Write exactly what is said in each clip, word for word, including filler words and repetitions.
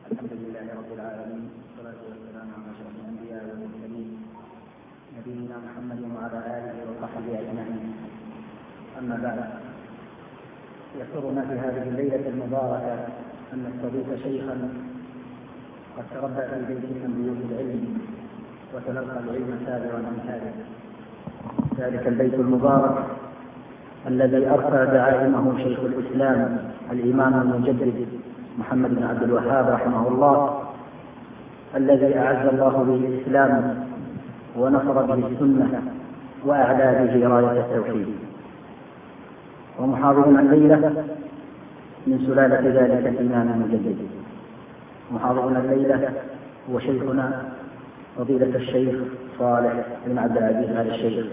الحمد لله رب العالمين، والصلاة والسلام على أشرف الأنبياء والمرسلين نبينا محمد وعلى آله وصحبه أجمعين. أما بعد، يسرنا في هذه الليلة المباركة أن نستضيف شيخا قد تربى في بيت من بيوت العلم وتلقى العلم سابرا عن هذا ذلك البيت المبارك الذي أرسل دعائمه شيخ الإسلام الإمام المجدد محمد بن عبد الوهاب رحمه الله، الذي أعز الله به الإسلام ونصر به السنة وأعلى به راية التوحيد. ومحاضرنا الليلة من سلالة ذلك الإمام المجدد. محاضرنا الليلة هو شيخنا فضيلة الشيخ صالح بن عبد العزيز آل الشيخ.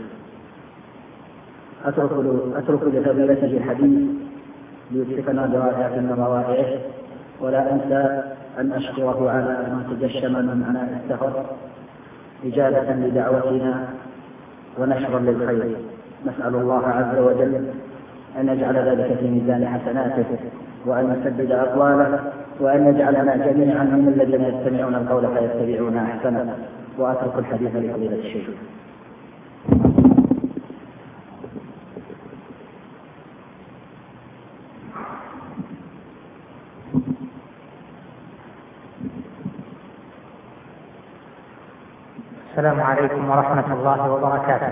أترك أترك لفضيلته الحديث ليتركنا برائعة من روائعه، ولا أنسى أن أشكره على ما تجشم من عناء السفر إجابة لدعوتنا ونشرا للخير. نسأل الله عز وجل أن يجعل ذلك في ميزان حسناته، وأن يسدد أقواله، وأن يجعلنا جميعا من الذين يستمعون القول فيتبعون أحسنه. وأترك الحديث لفضيلة الشيخ. السلام عليكم ورحمة الله وبركاته.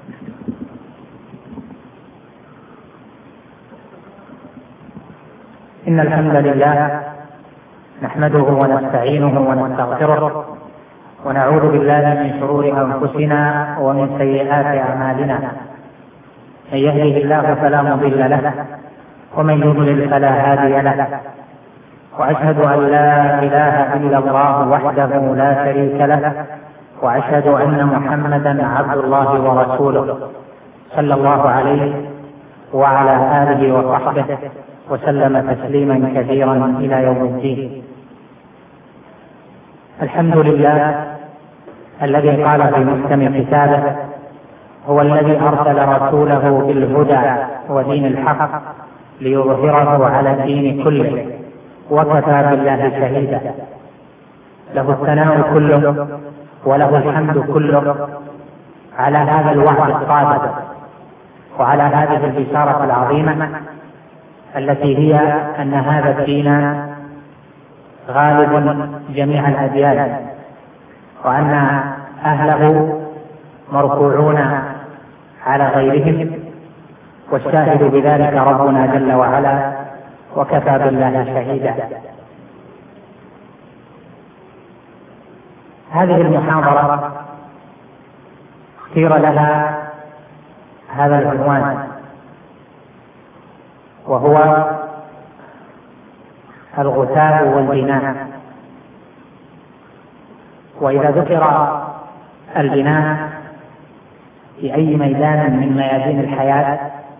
إن الحمد لله نحمده ونستعينه ونستغفره، ونعوذ بالله من شرور أنفسنا ومن سيئات أعمالنا. من يهده الله فلا مضل له، ومن يضلل فلا هادي له. وأشهد أن لا إله إلا الله وحده لا شريك له، وأشهد أن محمدا عبد الله ورسوله صلى الله عليه وعلى آله وصحبه وسلم تسليما كثيرا إلى يوم الدين. الحمد لله الذي قال في محكم كتابه: هو الذي أرسل رسوله بالهدى ودين الحق ليظهره على الدين كله وكفى بالله شهيدا. له الثناء كله وله الحمد كله على هذا الوعد الصادق، وعلى هذه البشارة العظيمة التي هي أن هذا الدين غالب جميع الأديان، وأن أهله مرفوعون على غيرهم، والشاهد بذلك ربنا جل وعلا وكفى بالله شهيدا. هذه المحاضرة اختير لها هذا العنوان، وهو الغثاء والبناء. وإذا ذكر البناء في أي ميدان من ميادين الحياة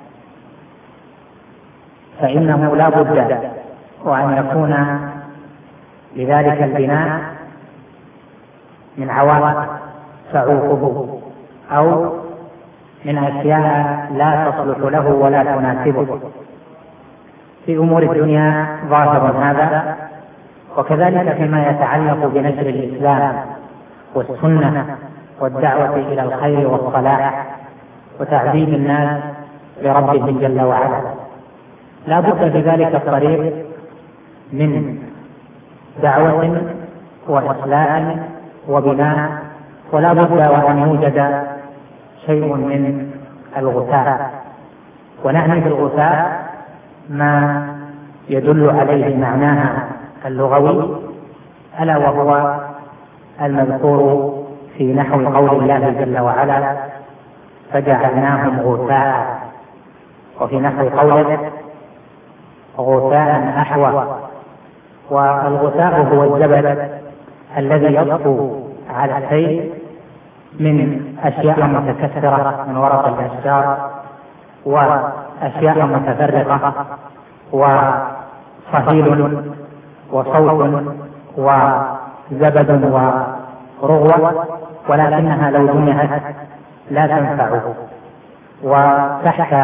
فإنه لا بد وأن يكون لذلك البناء من عوائق تعوقه أو من أشياء لا تصلح له ولا تناسبه. في أمور الدنيا ظاهر هذا، وكذلك فيما يتعلق بنشر الإسلام والسنة والدعوة إلى الخير والصلاح وتعذيب الناس لربهم جل وعلا. لا بد في ذلك الطريق من دعوة وإصلاح وبناء، ولا بد وأن يوجد شيء من الغثاء. ونعني بالغثاء ما يدل عليه معناها اللغوي، ألا وهو المذكور في نحو قول الله جل وعلا: فجعلناهم غثاء، وفي نحو قوله: غثاء أحوى. والغثاء هو الزبد الذي يطفو على السيل من أشياء متكثرة من ورق الأشجار وأشياء متفرقة وصهيل وصوت وزبد ورغوة، ولكنها لو جمعت لا تنفعه. وتحت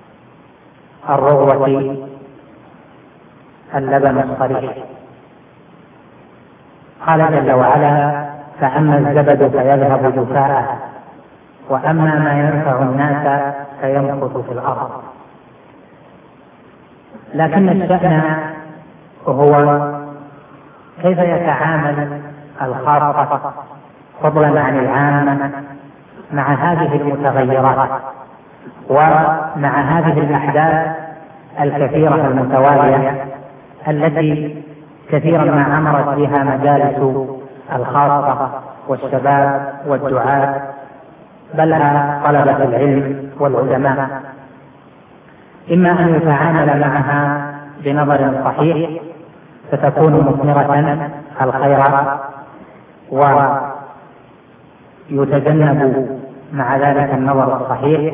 الرغوة اللبن الصريح. قال جل وعلا: فأما الزبد فيذهب جفاء وأما ما ينفع الناس فيمكث في الأرض. لكن الشأن هو كيف يتعامل الخاصة فضلا عن العامة مع هذه المتغيرات ومع هذه الأحداث الكثيرة المتوالية التي كثيرا ما عمرت بها مجالس الخاصة والشباب والدعاة بل طلبة العلم والعلماء، إما أن يتعامل معها بنظر صحيح فتكون مثمرة الخير ويتجنب مع ذلك النظر الصحيح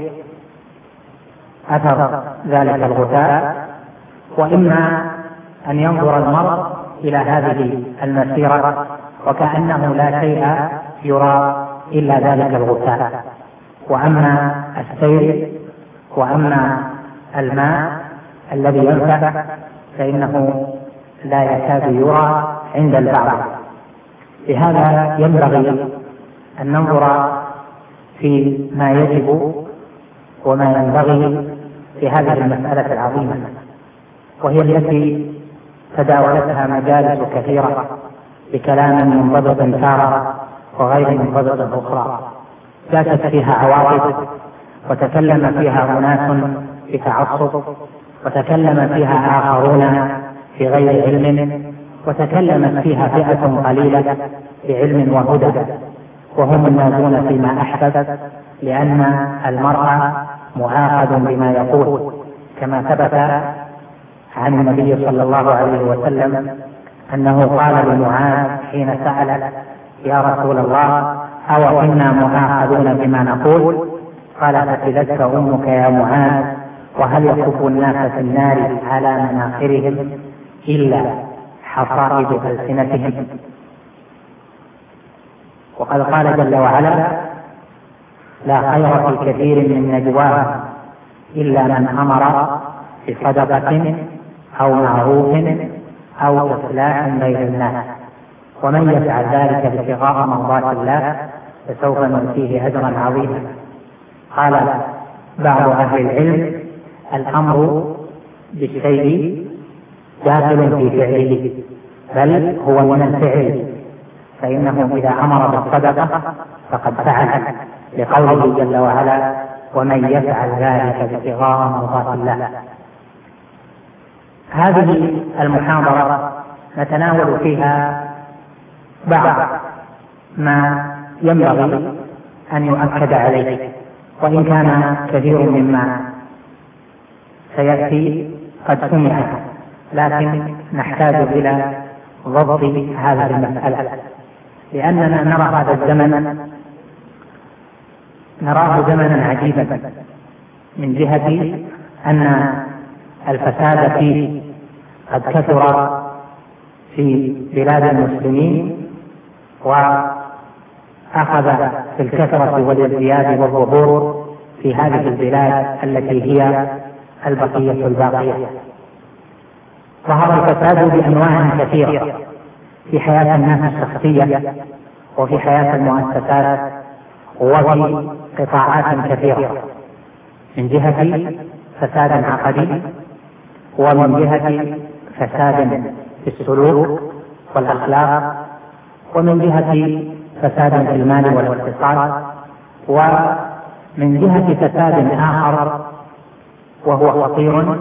أثر ذلك الغثاء، وإما أن ينظر المرء إلى هذه المسيرة وكأنه لا شيء يرى إلا ذلك الغثاء. وأما السير وأما الماء الذي ينفع فإنه لا يكاد يرى عند البعض. لهذا ينبغي أن ننظر في ما يجب وما ينبغي في هذه المسألة العظيمة، وهي التي تداولتها مجالس كثيرة بكلام منضبط تارة وغير منضبط أخرى، جاءت فيها عواطف وتكلم فيها أناس بتعصب وتكلم فيها آخرون في غير علم وتكلمت فيها فئة قليلة بعلم وهدى وهم الناجون فيما أحدث، لأن المرء معاقد بما يقول، كما ثبت عن النبي صلى الله عليه وسلم أنه قال لمعاذ حين سأل: يا رسول الله أو إنا معاقدون بما نقول؟ قال: فتلتك أمك يا معاذ، وهل يكب الناس في النار على مناخرهم إلا حصائد ألسنتهم؟ وقد قال جل وعلا: لا خير في كثير من نجواهم إلا من أمر بصدقة أو معروف أو إصلاح بين الناس، ومن يفعل ذلك ابتغاء مرضات الله فسوف نؤتيه أجرا عظيما. قال بعض أهل العلم: الأمر بالشيء داخل في فعله، بل هو من الفعل، فإنه إذا أمر بالصدقة فقد فعل، لقوله جل وعلا: ومن يفعل ذلك ابتغاء مرضات الله. هذه المحاضرة نتناول فيها بعض ما ينبغي أن يؤكد عليه، وإن كان كثير مما سيأتي قد سمع، لكن نحتاج إلى ضبط هذه المسألة، لأننا نرى هذا الزمن نراه زمنا عجيبا، من جهة أن الفساد فيه قد كثر في بلاد المسلمين وأخذ في الكثرة والازدياد والظهور في هذه البلاد التي هي البقية الباقية. ظهر الفساد بأنواع كثيرة في حياة الناس الشخصية وفي حياة المؤسسات وفي قطاعات كثيرة، من جهة فساد عقدي، ومن جهة فساد في السلوك والأخلاق، ومن جهة فساد في المال والاقتصاد، ومن جهة فساد آخر وهو خطير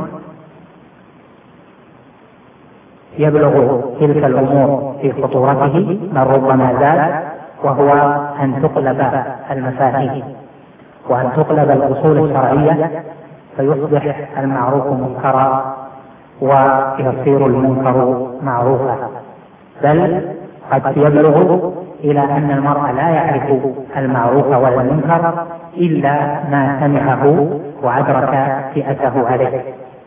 يبلغ تلك الأمور في خطورته بل ربما زاد، وهو أن تقلب المفاهيم وأن تقلب الأصول الشرعية فيصبح المعروف منكرا ويصير المنكر معروفا، بل قد يبلغ إلى أن المرء لا يعرف المعروف ولا المنكر إلا ما سمعه وأدرك فئته عليه.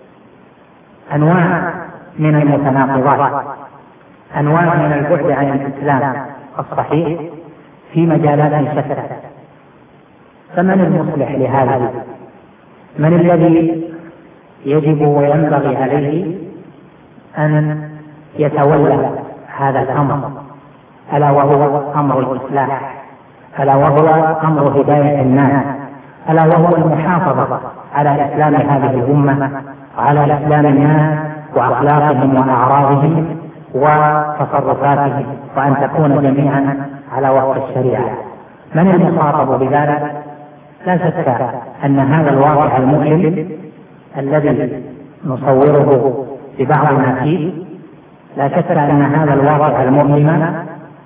أنواع من المتناقضات، أنواع من البعد عن الإسلام الصحيح في مجالات شتى. فمن المصلح لهذا؟ من الذي يجب وينبغي عليه أن يتولى هذا الأمر ألا وهو أمر الإصلاح، ألا وهو أمر هداية الناس، ألا وهو المحافظة على إسلام هذه الأمة وعلى إسلام الناس وأخلاقهم وأعراضهم وتصرفاتهم، وأن تكون جميعا على وفق الشريعة. من المخاطب بذلك؟ لا شك أن هذا الواقع المؤلم الذي نصوره ببعض ما فيه، لا شك أن هذا الواقع المؤلم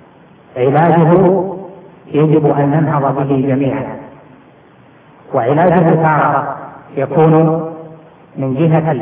علاجه يجب أن ننهض به جميعا. وعلاجه تارة يكون من جهة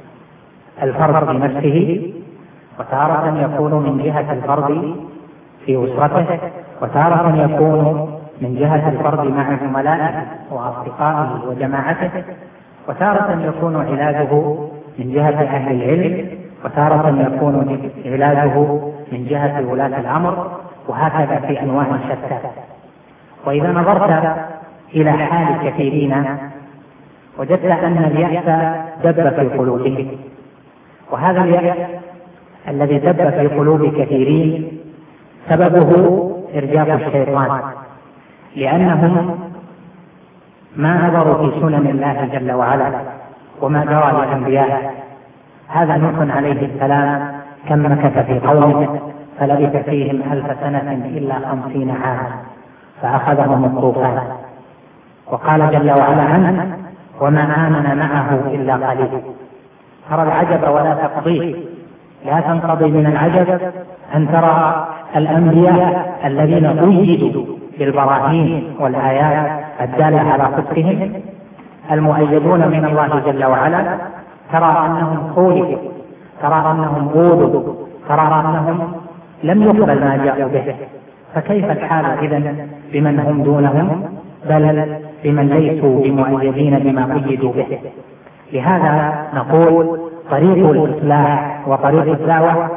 الفرد بنفسه، وتارة يكون من جهة الفرد في أسرته، وتارة يكون من جهة الفرد مع زملائه وأصدقائه وجماعته، وتارة يكون علاجه من جهة أهل العلم، وتارة يكون علاجه من جهة ولاة الأمر، وهكذا في أنواع شتى. وإذا نظرت إلى حال كثيرين وجدت أن اليأس دب في قلوبهم، وهذا اليأس الذي دب في قلوب كثيرين سببه إرجاف الشيطان، لأنهم ما نظروا في سنن الله جل وعلا وما جرى لأنبيائه. هذا نوح عليه السلام كم مكث في قومه فلبث فيهم ألف سنة إلا خمسين عاما فأخذهم الطوفان. وقال جل وعلا عنه: وما آمن معه إلا قليل. ترى العجب ولا تقضيه، لا تنقضي من العجب أن ترى الأنبياء الذين أيدوا بالبراهين والآيات الدالة على صدقهم المؤيدون من الله جل وعلا، ترى أنهم خولفوا، ترى أنهم أوذوا، ترى أنهم لم يقبل ما جاءوا به. فكيف الحال إذن بمن هم دونهم، بل بمن ليسوا بمؤيدين بما أيدوا به؟ لهذا نقول طريق الإصلاح وطريق الدعوة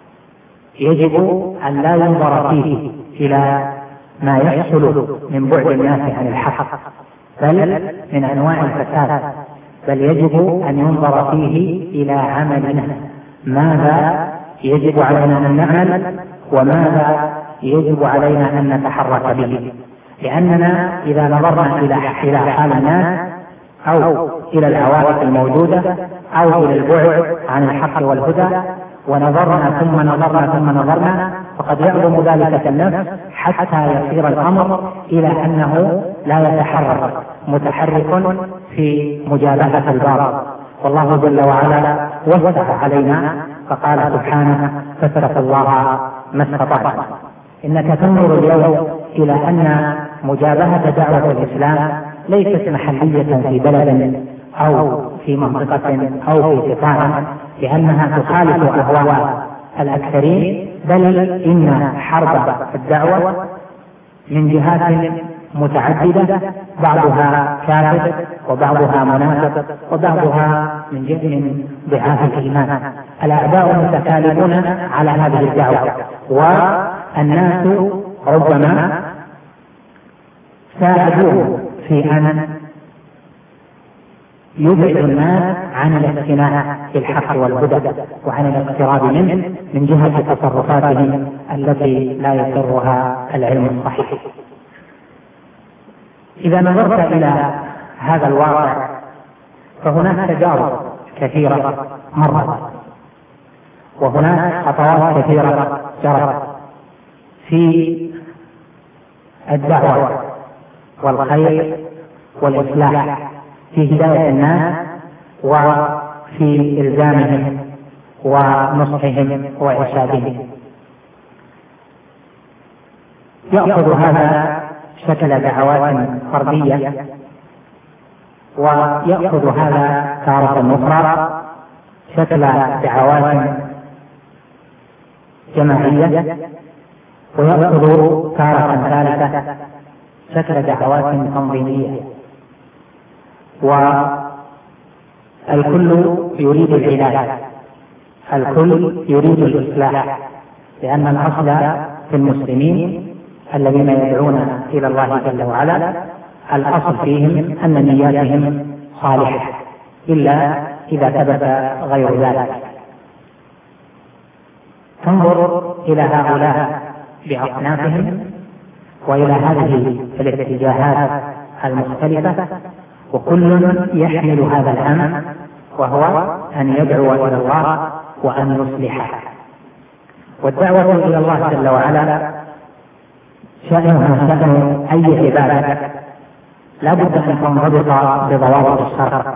يجب أن لا ينظر فيه إلى ما يحصل من بعد الناس عن الحق بل من أنواع الفساد، بل يجب أن ينظر فيه إلى عملنا، ماذا يجب علينا أن نعمل وماذا يجب علينا أن نتحرك به. لأننا إذا نظرنا إلى حال الناس أو إلى العوائق الموجودة أو إلى البعد عن الحق والهدى ونظرنا ثم نظرنا ثم نظرنا فقد يعظم ذلك في النفس حتى يصير الأمر إلى أنه لا يتحرك متحرك في مجابهة الباطل. والله جل وعلا وسع علينا فقال سبحانه: فاتقوا الله ما استطعتم. إنك تنظر اليوم إلى أن مجابهة دعوة الإسلام ليست محلية في بلد أو في منطقة أو في قطاع لأنها تخالف أهواء الأكثرين، بل إن حرب الدعوة من جهات متعددة، بعضها كافر وبعضها منافق وبعضها من جهة من ضعاف الإيمان. الأعداء متكالبون على هذه الدعوة، والناس ربما ساعدوه في أن يبعد الناس عن الاقتناع بالحق والهدى وعن الاقتراب منه من جهة تصرفاتهم التي لا يسرها العلم الصحيح. إذا نظرت إلى هذا الواقع فهناك تجارب كثيرة مرت، وهناك خطوات كثيرة جرت في الدعوة والخير والإصلاح، في هداية الناس وفي إلزامهم ونصحهم وإرشادهم. يأخذ هذا شكل دعوات فردية، ويأخذ هذا تارة أخرى شكل دعوات جماعية، ويأخذ تارة ثالثة شكل دعوات تنظيمية. والكل يريد العلاج، الكل يريد الإصلاح، لأن الأصل في المسلمين الذين يدعون إلى الله جل وعلا الأصل فيهم أن نياتهم صالحة، إلا إذا ثبت غير ذلك. تنظر إلى هؤلاء بأصنافهم وإلى هذه الاتجاهات المختلفة، وكل يحمل هذا الهم وهو أن يدعو إلى الله وأن يصلح. والدعوة إلى الله جل وعلا شأنها شأن أي عبادة لا بد أن تنضبط بضوابط الشرع.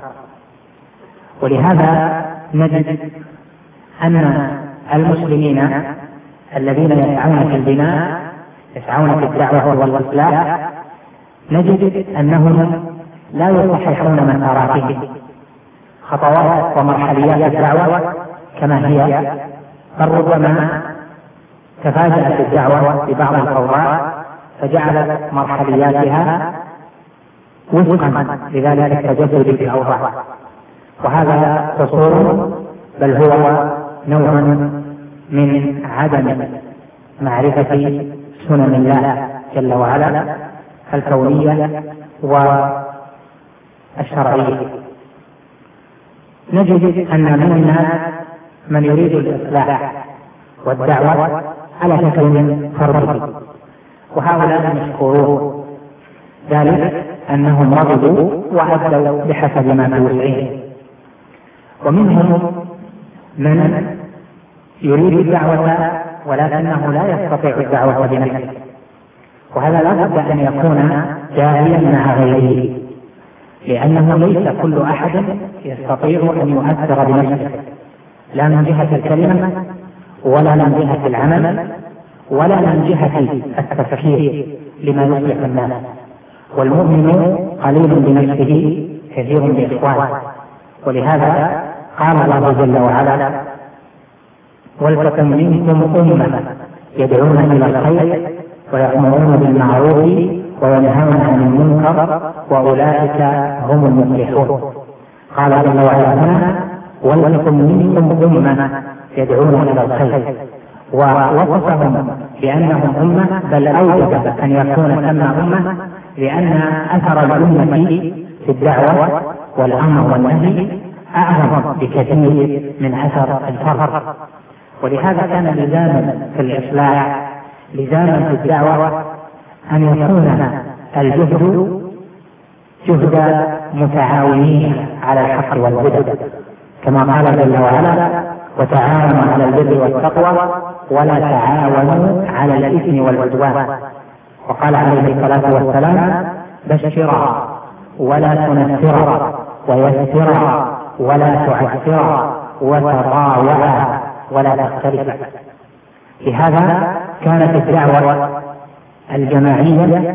ولهذا نجد أن المسلمين الذين يسعون في البناء يسعون في الدعوة والإصلاح نجد أنهم لا يصححون مساراتهم، خطوات ومرحليات الدعوة كما هي، بل ربما تفاجأت الدعوة ببعض الأوضاع فجعلت مرحلياتها وفقا لذلك التجدد في الأوضاع، وهذا قصور بل هو نوع من عدم معرفة سنن الله جل وعلا الكونية والشرعية. نجد أن من الناس من يريد الإصلاح والدعوة على شكل فردي، وهؤلاء مشكورون ذلك أنهم رغبوا وأدوا بحسب ما في وسعهم. ومنهم من يريد الدعوة ولكنه لا يستطيع الدعوة بنفسه، وهذا لا بد أن يكون داعيا مع غيره، لأنه ليس كل أحد يستطيع أن يؤثر بنفسه، لا من جهة الكلمة ولا من جهة العمل ولا من جهة التفكير لما يصلح الناس. والمؤمن قليل بنفسه كثير بإخوانه، ولهذا قال الله جل وعلا: ولتكن منكم أمة يدعون إلى الخير ويأمرون بالمعروف وينهون عن المنكر وأولئك هم المفلحون. قال جل وعلا: ولتكن منكم أمة يدعون إلى الخير، ووصفهم بأنهم أمة، بل أوجب أن يكون ثم أمة، لأن أثر الأمة في الدعوة والأمر والنهي أعظم بكثير من أثر الفرد. ولهذا كان لزاما في الإصلاح، لزاما في الدعوة، أن يكون الجهد جهد متعاونين على الحق والهدى، كما قال جل وعلا: وتعاونوا على البر والتقوى ولا تعاونوا على الإثم والعدوان. وقال عليه الصلاة والسلام: بشرا ولا تنفرا ويسرا ولا تعسرا وتطاوعا ولا تختلفا. لهذا كانت الدعوة الجماعية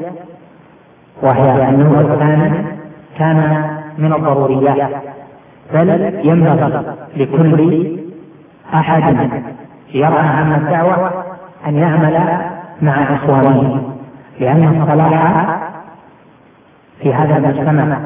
وهي النوع الثاني كان من الضروريات، بل ينبغي لكل أحد يرعى عن الدعوة أن يعمل مع إخوانه، لأن الصلاح في هذا المجتمع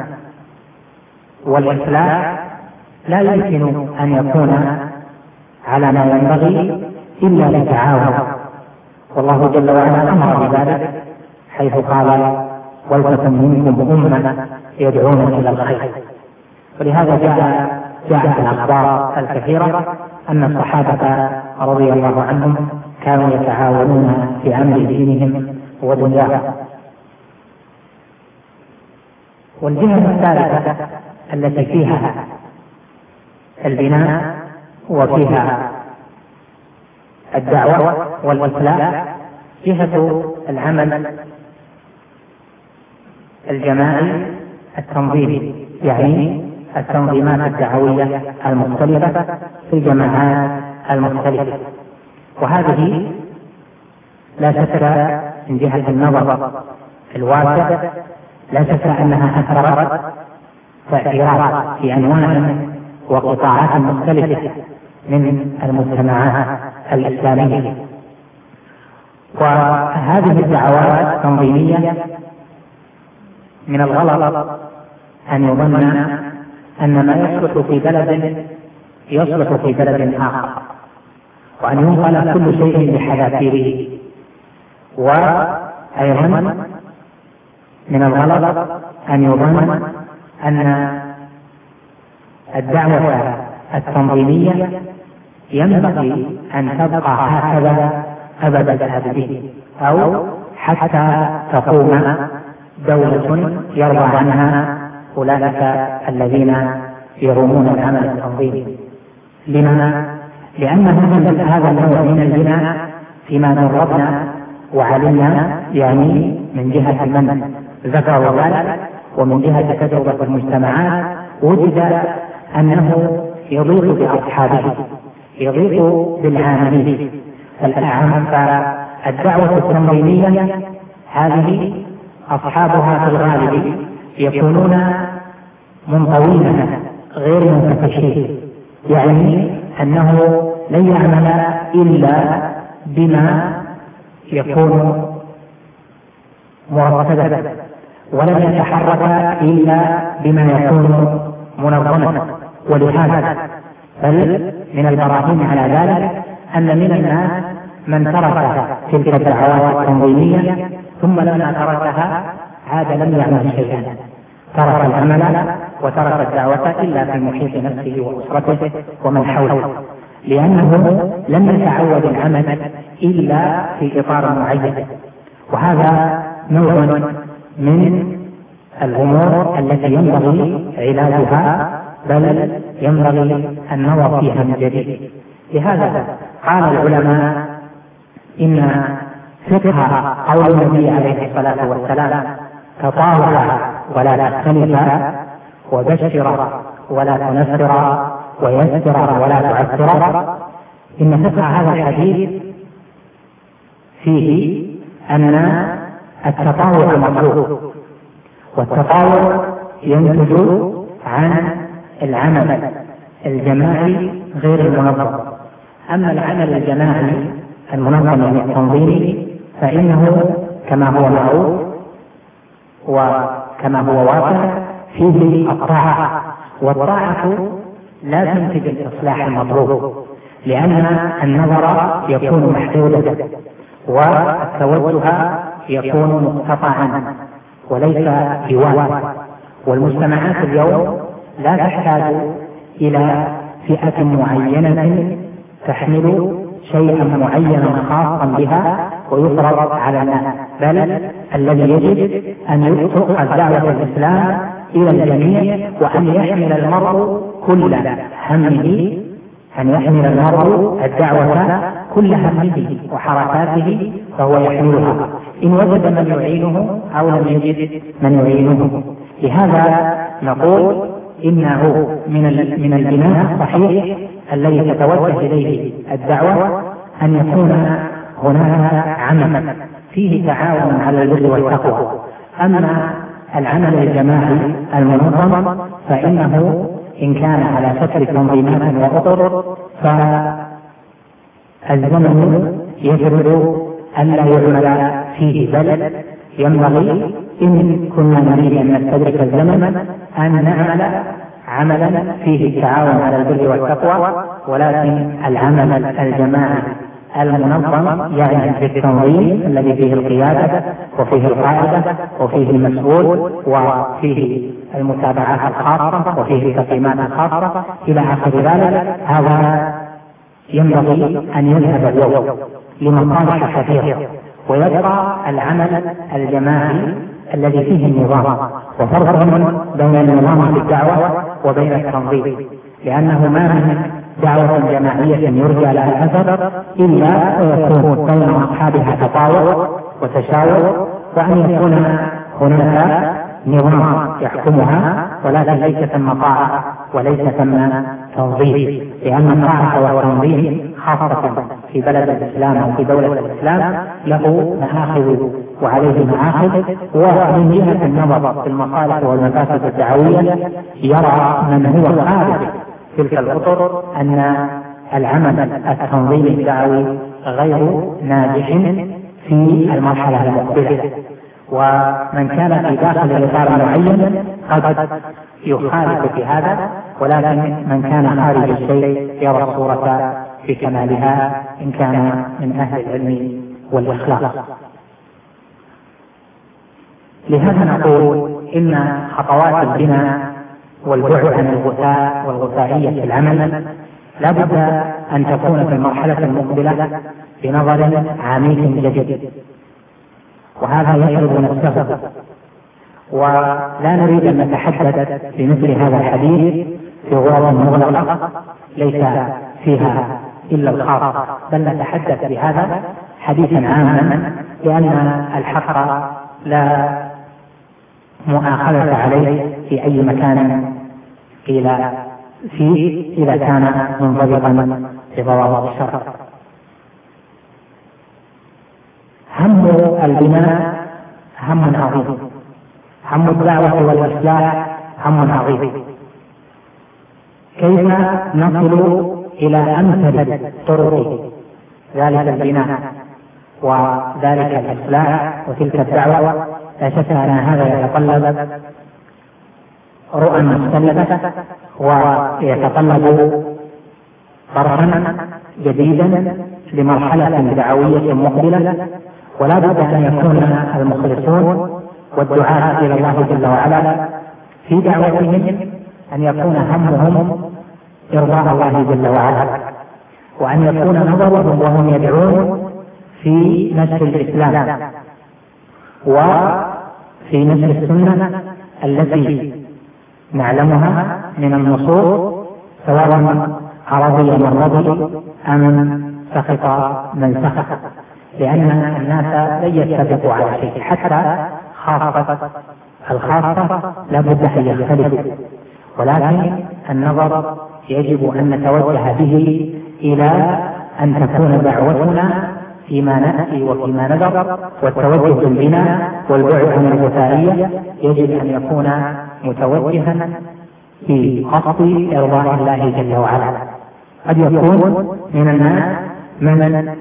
والإصلاح لا يمكن أن يكون على ما ينبغي إلا بالتعاون، والله جل وعلا أمر بذلك حيث قال: ولتكن منكم أمة يدعون إلى الخير. ولهذا جاء جاءت الأخبار الكثيرة أن الصحابة رضي الله عنهم كانوا يتعاونون في أمر دينهم ودنياهم. والجهة الثالثة التي فيها البناء وفيها الدعوة والإصلاح جهة العمل الجماعي التنظيمي، يعني التنظيمات الدعوية المختلفة في الجماعات المختلفة. وهذه لا شك من جهة النظر الواسع لا شك أنها أثرت تأثيرات في أنواع وقطاعات مختلفة من المجتمعات الإسلامية. وهذه الدعوات التنظيمية من الغلط أن يظن أن ما يصلح في بلد يصلح في بلد آخر، وأن ينقل كل شيء بحذافيره. وأيضا من الغلط أن يظن أن الدعوة التنظيمية ينبغي أن تبقى هكذا أبد الآبدين، أو حتى تقوم دولة يرضى عنها أولئك الذين يرومون العمل التنظيمي. لما؟ لأن هذا النوع من البناء فيما جربنا وعلمنا، يعني من جهة من ذكروا ذلك ومن جهة تجربة المجتمعات، وجد أنه يضيق بأصحابه، يضيق بالعاملين. فالدعوة التنظيمية هذه أصحابها في الغالب يكونون منطوين غير منفتشين، يعني أنه لن يعمل إلا بما يكون مرتبا، ولن يتحرك إلا بما يكون منظما. ولهذا بل من البراهين على ذلك أن من الناس من ترك تلك الدعوات التنظيمية ثم لما تركها عاد لم يعمل شيئا، ترك العمل وترك الدعوة إلا في محيط نفسه وأسرته ومن حوله، لأنه لم يتعود العمل إلا في إطار معين. وهذا نوع من الأمور التي ينبغي علاجها، بل ينبغي النظر فيها من جديد. لهذا قال العلماء إن فقه قول النبي عليه الصلاة والسلام تطاوع ولا تختلف، وبشر ولا تنفر، ويسر ولا تعسر، إن فقه هذا الحديث فيه أن التطاوع مطلوب، والتطاوع ينتج عن العمل الجماعي غير المنظم. أما العمل الجماعي المنظم التنظيمي فإنه كما هو معروف وكما هو واقع فيه الطاعة، والطاعة لا تنتج الإصلاح المطلوب، لأن النظر يكون محدودا والتوجه يكون مقتطعا وليس بواقع. والمجتمعات اليوم لا تحتاج إلى فئة معينة تحمل شيئا معينا خاصا بها ويفرض على الناس، بل الذي يجب أن يؤخذ دعوة الإسلام إلى الجميع، وأن يحمل المرء كل همه، أن يحمل المرء الدعوة كل همه وحركاته فهو يحملها، إن وجد من يعينه أو لم يجد من يعينه. لهذا نقول إنه من من البناء الصحيح الذي تتوجه إليه الدعوة أن يكون هناك عمل فيه تعاون على البر والتقوى. أما العمل الجماعي المنظم فإنه إن كان على شكل تنظيمات وأطر فالزمن يجب ألا يعمل فيه، بل ينبغي إن كنا نريد أن نستدرك الزمن أن نعمل عملا فيه التعاون على البر والتقوى، ولكن العمل الجماعي المنظم يعني في التنظيم الذي فيه القيادة وفيه القائدة وفيه المسؤول وفيه المتابعات الخاصة وفيه التقييمات الخاصة إلى آخر ذلك، هذا ينبغي أن يذهب اليوم لمصالح كثيرة، ويبقى العمل الجماعي الذي فيه النظام. وفرق بين النظام في الدعوة وبين التنظيم، لأنه ما من دعوة جماعية يرجى لها أثر إلا ويكون بين أصحابها تطاوع وتشاور، وأن يكون هناك نظام يحكمها، ولكن ليس ثم طاعة وليس ثم تنظيم، لأن الطاعة والتنظيم خاصة في بلد الإسلام أو في دولة الإسلام له مآخذ وعليه معاقد. ومن جهة النظر في المصالح والمفاسد الدعوية يرى من هو خارج تلك الأطر أن العمل التنظيمي الدعوي غير ناجح في المرحلة المقبلة، ومن كان في داخل الإطار معين قد يخالف في هذا، ولكن من كان خارج الشيء يرى الصورة في كمالها إن كان من أهل العلم والإخلاص. لهذا نقول إن خطوات البناء والبعد عن الغثاء والغثائية في العمل لا بد أن تكون في المرحلة المقبلة بنظر عميق جديد، وهذا يطلب نفسه. ولا نريد أن نتحدث في مثل هذا الحديث في غرف مغلقة ليس فيها إلا الخاص، بل نتحدث بهذا حديثا عاما، لأن الحق لا مؤاخذة عليه في أي مكان قيل فيه إذا كان منضبطا بضوابط الشرع. هم البناء هم عظيم، هم الدعوة والإصلاح هم عظيم. كيف نصل إلى أمثل طرق ذلك البناء وذلك الإصلاح وتلك الدعوة؟ لا شك أن هذا يتطلب رؤى مختلفة ويتطلب طرحا جديدا لمرحلة دعوية مقبلة، ولا بد أن يكون المخلصون والدعاة إلى الله جل وعلا في دعوتهم أن يكون همهم إرضاء الله جل وعلا، وأن يكون نظرهم وهم يدعون في نشر الإسلام وفي نشر السنة التي نعلمها من النصوص، سواء رضي من رضي أم سخط من سخط، لأن الناس لن يتفقوا على شيء، حتى خاصة الخاصة لابد أن يختلفوا، ولكن النظر يجب أن نتوجه به إلى أن تكون دعوتنا فيما نأتي وفيما نذر، والتوجه بالبناء والبعد عن الغثائية يجب أن يكون متوجها في قصد إرضاء الله جل وعلا. قد يكون من الناس من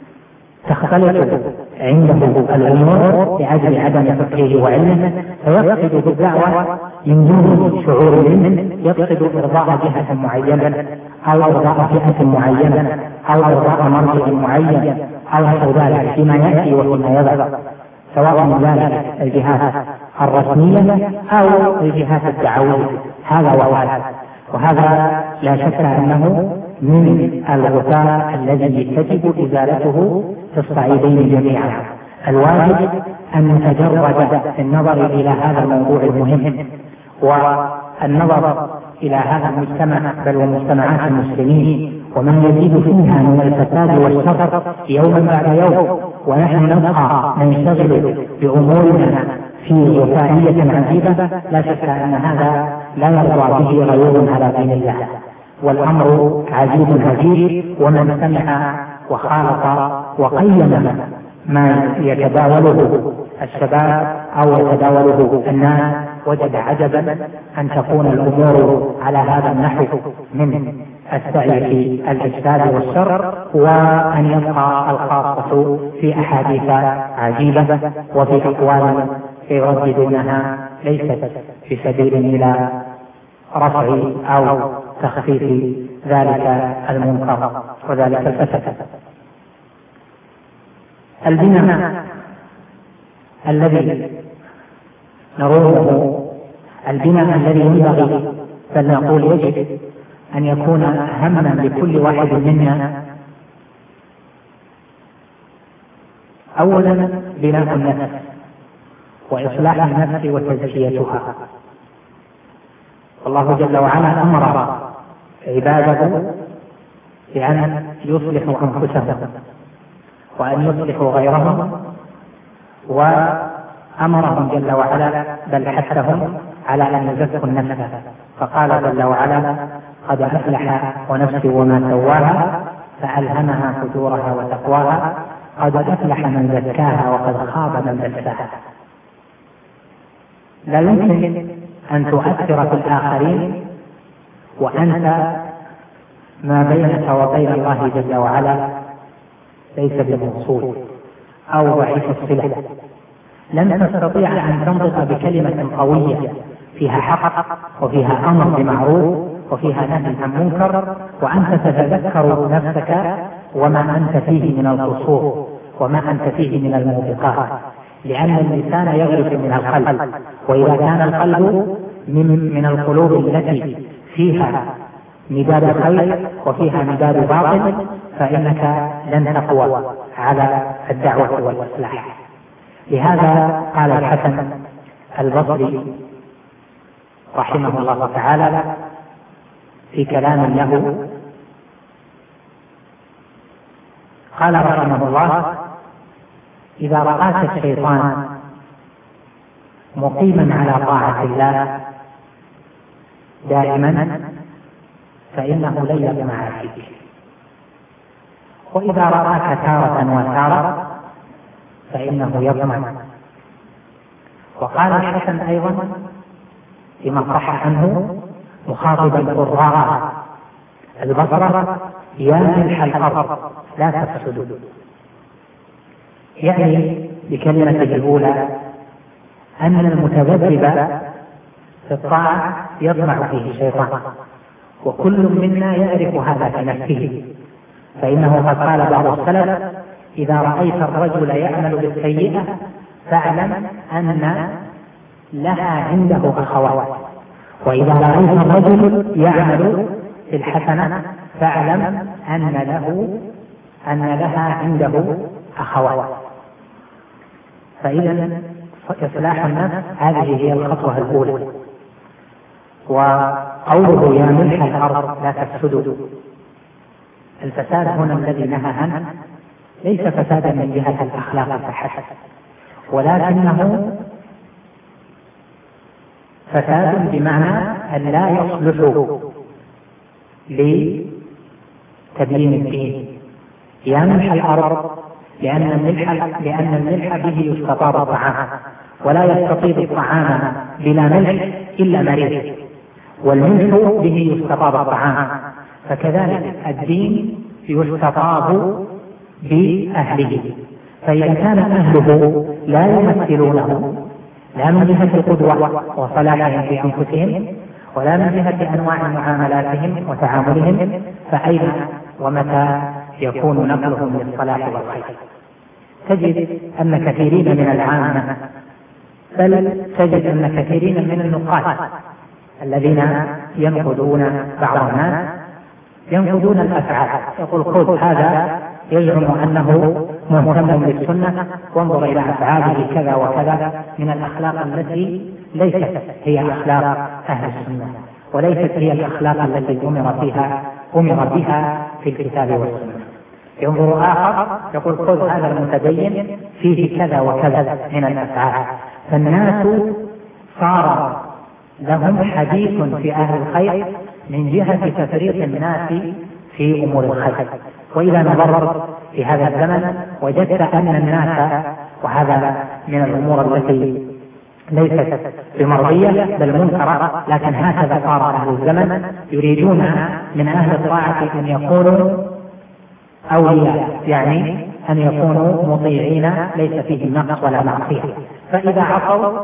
تختلف عنده الأمور لأجل عدم فقهه وعلمه، فيقصد بالدعوة من دون شعور منه، يقصد إرضاء جهة معينة أو إرضاء فئة معينة أو إرضاء مرجع معين أو نحو ذلك فيما يأتي وفيما يذهب، سواء من ذلك الجهات الرسمية أو الجهات الدعوية، هذا وهذا. وهذا لا شك أنه من الغثاء الذي تجب إزالته في الصعيدين جميعا. الواجب أن نتجرد في النظر إلى هذا الموضوع المهم، والنظر إلى هذا المجتمع بل ومجتمعات المسلمين ومن يزيد فيها من الفساد والشر يوما بعد يوم، ونحن نبقى ننشغل بأمورنا في غثائية عجيبة، لا شك أن هذا لا يرضى به غيور على دين الله، والأمر عجيب عجيب. ومن سمع وخالط وقيم ما يتداوله الشباب أو يتداوله الناس وجد عجبا أن تكون الأمور على هذا النحو من السعي في الإفساد والشر، وأن يبقى الخاصة في أحاديث عجيبة وفي أقوال يرددونها ليست في سبيل إلى رفع أو تخفيف ذلك المنكر وذلك الفساد. البناء الذي نروه، البناء الذي ينبغي بل نقول يجب أن يكون هما لكل واحد منا، أولا بناء النفس وإصلاح النفس وتزكيتها. والله جل وعلا أمر عباده بأن يصلحوا أنفسهم وأن يصلحوا غيرهم، وأمرهم جل وعلا بل حثهم على أن يزكوا النفس، فقال جل وعلا: قد أفلح ونفس وما سواها فألهمها فجورها وتقواها قد أفلح من زكاها وقد خاب من دساها. لا يمكن أن تؤثر في الآخرين وأنت ما بينك وبين الله جل وعلا ليس بموصول أو ضعيف الصلة. لن تستطيع أن تنطق بكلمة قوية فيها حق وفيها أمر بمعروف وفيها نهي عن منكر وأنت تتذكر نفسك وما أنت فيه من القصور وما أنت فيه من الموبقات، لأن اللسان يغرف من القلب، وإذا كان القلب من, من القلوب التي فيها مداد خير وفيها مداد باطل، فإنك لن تقوى على الدعوة والإصلاح. لهذا قال الحسن البصري رحمه الله تعالى في كلام له، قال رحمه الله: إذا رآك الشيطان مقيما على طاعة الله دائما فإنه لن يطمع فيك، وإذا رآك تارة وتارة فإنه يطمع. وقال الحسن أيضا فيما صح عنه مخاطبا القراء البصرة: يا ملح الأرض لا تفسدوا، يعني بكلمته الأولى أن المتذبذب في الطاعة يطمع فيه الشيطان، وكل منا يعرف هذا في نفسه، فإنه قد قال بعض السلف: إذا رأيت الرجل يعمل بالسيئة فاعلم أن لها عنده أخوات، وإذا رأيت الرجل يعمل بالحسنة فاعلم أن له أن لها عنده أخوات. فإذا إصلاح النفس هذه هي الخطوة الأولى. وقوله يا ملح الأرض لا تفسدوا، الفساد هنا الذي نهى عنه ليس فسادا من جهة الأخلاق فحسب، ولكنه فساد بمعنى أن لا يصلح لتبيين الدين. يا ملح الأرض لأن الملح لأن الملح به يستطاب الطعام، ولا يستطيب الطعام بلا ملح إلا مريض، والملح به يستطاب الطعام، فكذلك الدين يستطاب بأهله. فإذا كان أهله لا يمثلونه لا من جهة القدوة وصلاحهم في أنفسهم ولا من جهة أنواع معاملاتهم وتعاملهم، فأين ومتى يكون نقلهم للصلاح والخير؟ تجد أن كثيرين من العامة، بل تجد أن كثيرين من النقاد الذين ينقدون بعض الناس ينقدون الأفعال، يقول خذ هذا يزعم أنه مهتم بالسنة وانظر إلى أفعاله كذا وكذا من الأخلاق التي ليست هي أخلاق أهل السنة، وليست هي الأخلاق التي أمر فيها أمر بها في الكتاب والسنة. ينظر آخر يقول خذ هذا المتدين فيه كذا وكذا من الأفعال. فالناس صار لهم حديث في أهل الخير من جهة تفريط الناس في أمور الخير. وإذا نظرت في هذا الزمن وجدت أن الناس، وهذا من الأمور التي ليست بمرضية بل منكرة، لكن هكذا صار أهل الزمن يريدون من أهل الطاعة أن يكونوا أولياء، يعني أن يكونوا مطيعين ليس فيه نقص ولا معصية. فإذا عصوا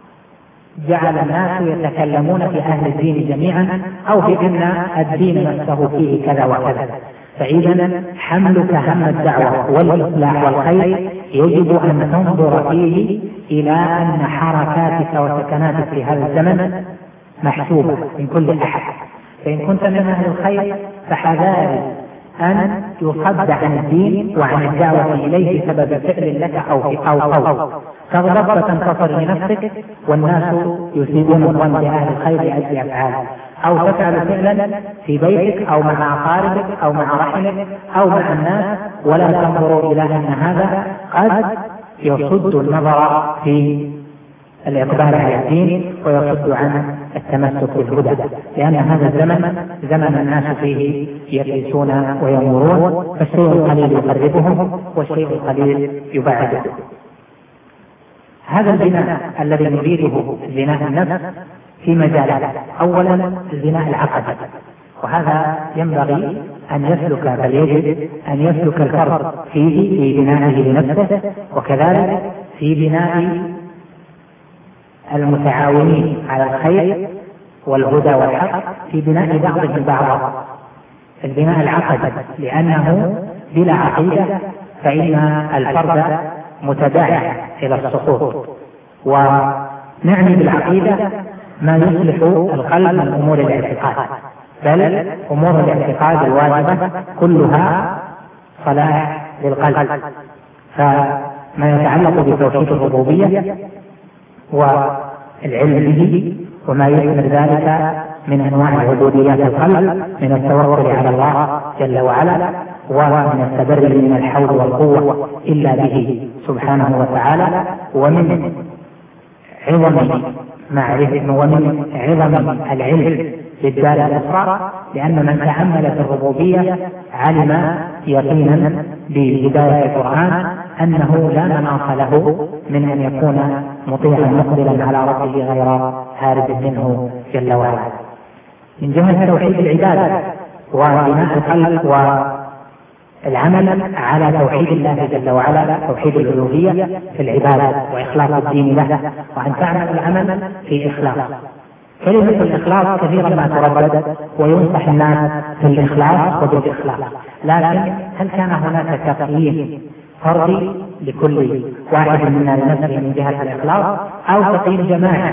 جعل الناس يتكلمون في أهل الدين جميعا أو في أن الدين نفسه فيه كذا وكذا. فإذا حملك هم الدعوة والإصلاح والخير يجب أن تنظر فيه إلى أن حركاتك وسكناتك في هذا الزمن محسوبة من كل أحد. فإن كنت من أهل الخير فحذاري أن يصد عن الدين وعن الدعوة إليه بسبب فعل لك أو في أو أو تغضب فتنتصر لنفسك والناس يسيئون الظن بأهل الخير لأجل أفعاله، أو تفعل فعلا في بيتك أو مع أقاربك أو مع رحمك أو مع الناس ولا تنظروا إلى أن هذا قد يصد النظر في الإقبال على الدين ويصد عن التمسك بالهدى، لأن هذا الزمن زمن الناس فيه يقيسون ويمرون، فالشيء القليل يقربهم والشيء القليل يبعدهم. هذا البناء الذي نريده بناء النفس في مجالات. أولا البناء العقدي، وهذا ينبغي أن يسلك بل يجب أن يسلك الفرد فيه في بنائه لنفسه، وكذلك في بناء المتعاونين على الخير والهدى والحق في بناء بعضهم بعضا. البناء العقدي لأنه بلا عقيدة فإن الفرد متداعي إلى السقوط، ونعني بالعقيدة ما يصلح القلب من أمور الاعتقاد، بل أمور الاعتقاد الواجبة كلها صلاح للقلب. فما يتعلق بتوحيد الربوبية والعلم به وما يثمر ذلك من أنواع عبوديات القلب من التوكل على الله جل وعلا ومن التبرر من الحول والقوة إلا به سبحانه وتعالى، ومن عظم معرفة ومن عظم العلم للدار الأخرى، لأن من تأمل في الربوبية علم يقينا بهداية القرآن أنه لا مناص له من أن يكون مطيعا مقبلا على ربه غير هارب منه جل وعلا. من جهة توحيد العبادة وبناء القلب والعمل على توحيد الله جل وعلا، توحيد الألوهية في العبادة وإخلاص الدين له، وأن تعمل العمل في إخلاص. كلمة الإخلاص كثيرا ما تردد وينصح الناس في الإخلاص وبالإخلاص، لكن هل كان هناك تقييم فردي لكل واحد منا لنفسه من جهة الإخلاص أو تقييم جماعي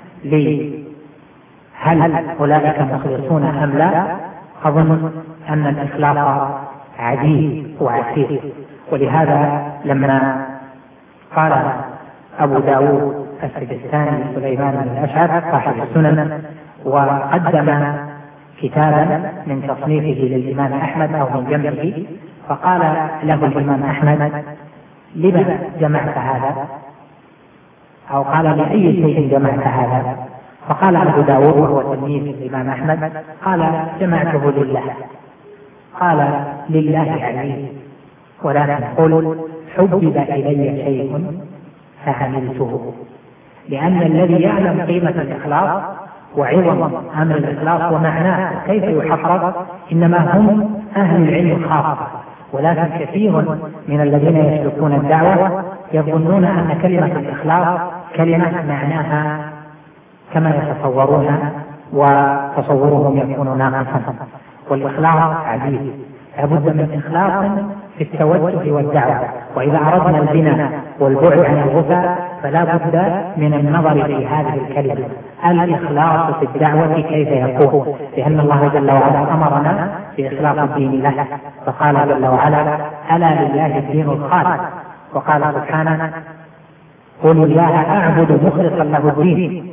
هل أولئك مخلصون أم لا؟ أظن أن الإخلاص عجيب وعسير، ولهذا لما قال أبو داود السجستاني سليمان بن الأشعث صاحب السنن وقدم كتابا من تصنيفه للإمام أحمد أو من جنبه، فقال له الإمام أحمد: لما جمعت هذا؟ أو قال: لأي شيء جمعت هذا؟ فقال أبو داود وهو تلميذ الإمام أحمد: قال: جمعته لله. قال: لله عليه، ولكن قل حبب إلي شيء فعملته، لأن الذي يعلم قيمة الإخلاص وعظم أمر الإخلاص ومعناه كيف يحقق إنما هم أهل العلم الخاص، ولكن كثير من الذين يسلكون الدعوة يظنون أن كلمة الإخلاص كلمة معناها كما يتصورون وتصورهم يكون ناقصا، والإخلاص عزيز، لابد من إخلاص في التوجه والدعوة. وإذا أردنا البناء والبعد عن الغثاء فلا بد من النظر في هذه الكلمة الإخلاص في الدعوة كيف يكون، لأن الله جل وعلا أمرنا بإخلاص الدين له، فقال جل وعلا: ألا لله الدين الخالص، وقال سبحانه: قل الله أعبد مخلصا له الدين،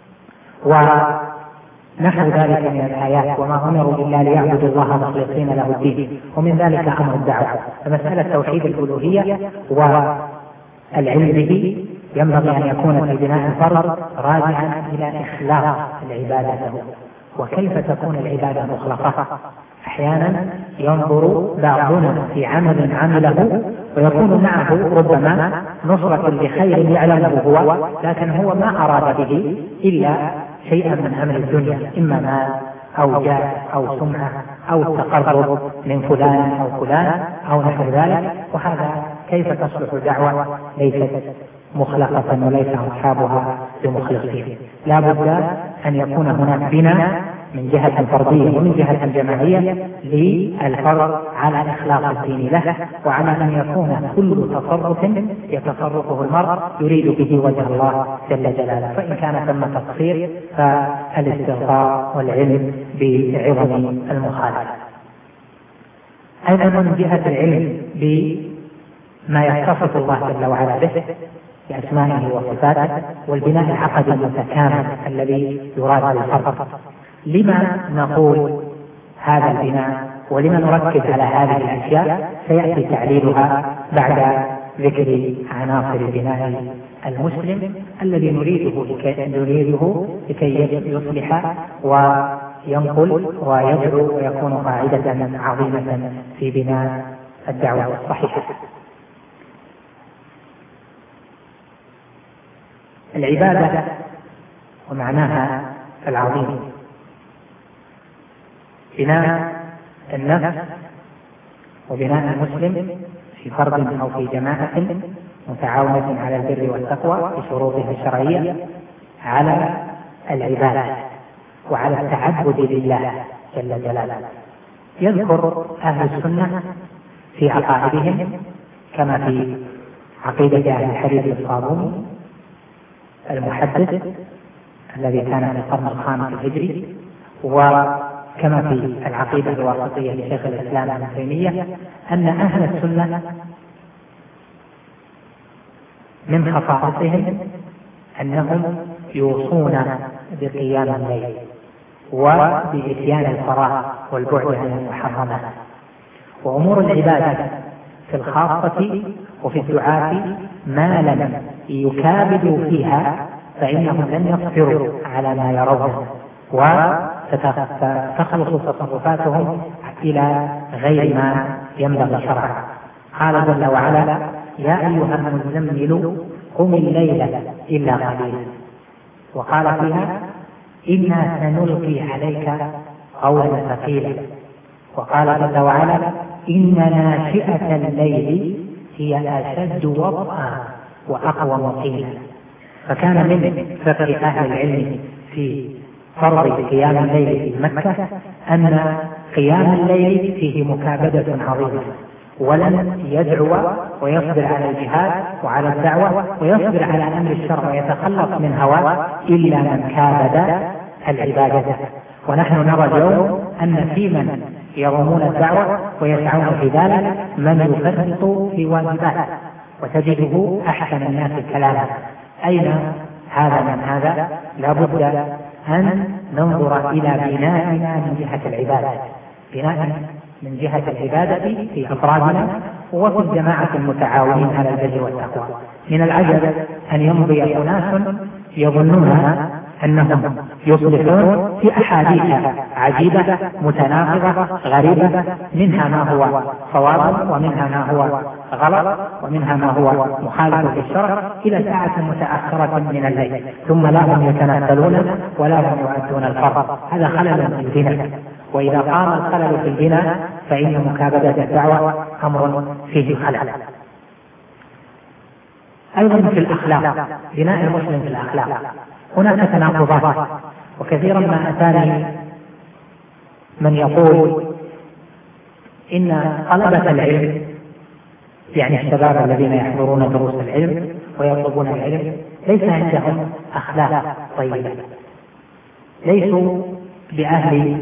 ونحو ذلك من الآيات: وما أمروا إلا ليعبدوا الله مخلصين له الدين، ومن ذلك أمر الدعوة. فمسألة توحيد الألوهية والعلم به ينبغي أن يكون في بناء الفرد راجعا إلى إخلاص العبادة له. وكيف تكون العبادة مخلصة؟ أحيانا ينظر بعضنا في عمل عمله ويكون معه ربما نصرة لخير يعلمه هو، لكن هو ما أراد به إلا شيئا من أمر الدنيا، إما مال أو جاه أو سمعة أو التقرب من فلان أو فلان أو نحو ذلك. وهذا كيف تصلح دعوة ليست مخلصة وليس أصحابها بمخلصين؟ لا بد أن يكون هناك بناء من جهة فردية ومن جهة جماعية للفرد على إخلاص الدين له، وعلى أن يكون كل تصرف يتصرفه المرء يريد به وجه الله جل جلاله، فإن كان ثم تقصير فالاستغفار والعلم بعظم المخالفة. أيضا من جهة العلم بما يتصف الله جل وعلا به بأسمائه وصفاته والبناء العقدي المتكامل الذي يراد للفرد. لما نقول هذا البناء ولما نركز على هذه الأشياء؟ سيأتي تعليلها بعد ذكر عناصر بناء المسلم الذي نريده لكي, نريده لكي يصلح وينقل ويدعو ويكون قاعدة عظيمة في بناء الدعوة الصحيحة. العبادة ومعناها العظيم بناء النفس وبناء المسلم في فرد أو في جماعة متعاونة على البر والتقوى بشروطها الشرعية على العبادة وعلى التعبد لله جل جلاله. يذكر أهل السنة في عقائدهم كما في عقيدة أهل الحديث الصابوني المحدث الذي كان في القرن الخامس الهجري، كما في العقيدة الواسطية لشيخ الإسلام ابن تيمية أن أهل السنة من خصائصهم أنهم يوصون بقيام الليل وبإتيان الفراغ والبعد عن المحرمات، وأمور العبادة في الخاصة وفي الدعاة ما لم يكابدوا فيها فإنهم لن يصبروا على ما يرونه، وستخلص تصرفاتهم إلى غير ما ينبغي شرعا. قال جل وعلا: يا أيها المزمل قم الليل إلا قليلا. وقال فيها: إنا سنلقي عليك قولا ثقيلا. وقال جل وعلا: إن ناشئة الليل هي أشد وطئا وأقوم قيلا. فكان من فقه أهل العلم في فرض قيام الليل في مكة أن قيام الليل فيه مكابدة عظيمة، ولن يدعو ويصبر على الجهاد وعلى الدعوة ويصبر على أمر الشر ويتخلص من هواه إلا من كابد العبادة. ونحن نرى اليوم أن في من يرمون الدعوة ويسعون في ذلك من يفرط في واجباته، وتجده أحسن الناس كلاما. أين هذا من هذا؟ لا بد أن ننظر إلى بنائنا من جهة العبادة، بناء من جهة العبادة في أفرادنا وفي الجماعة المتعاونين على البر والتقوى. من العجب أن يمضي أناس يظنون أنهم يصلحون في أحاديث عجيبة متناقضة غريبة، منها ما هو صواب ومنها ما هو غلط ومنها ما هو مخالف للشرع إلى ساعة متأخرة من الليل، ثم لا هم يتنازلون ولا هم يؤدون الفرض. هذا خلل في البناء، وإذا قام الخلل في البناء فإن مكابدة الدعوة أمر فيه خلل. أيضا في الأخلاق، بناء المسلم في الأخلاق هناك تناقضات، وكثيرا ما أتاني من يقول إن طلبة العلم، يعني الشباب الذين يحضرون دروس العلم ويطلبون العلم، ليس عندهم أخلاق طيبة، ليسوا بأهل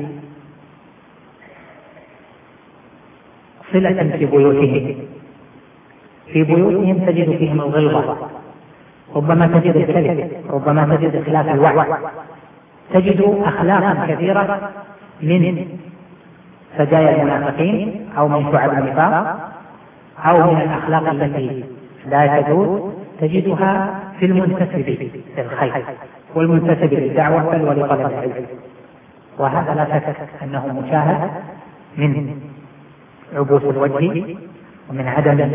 صلة في بيوتهم. في بيوتهم تجد فيهم الغلظة، ربما تجد الكذب، ربما تجد خلاف الوعي، تجد أخلاقا كثيرة من سجايا المنافقين أو من شعب النفاق أو من الأخلاق التي لا تجوز تجدها في المنتسب للخير والمنتسب للدعوة بل ولطلب العلم. وهذا لا شك أنه مشاهد من عبوس الوجه ومن عدم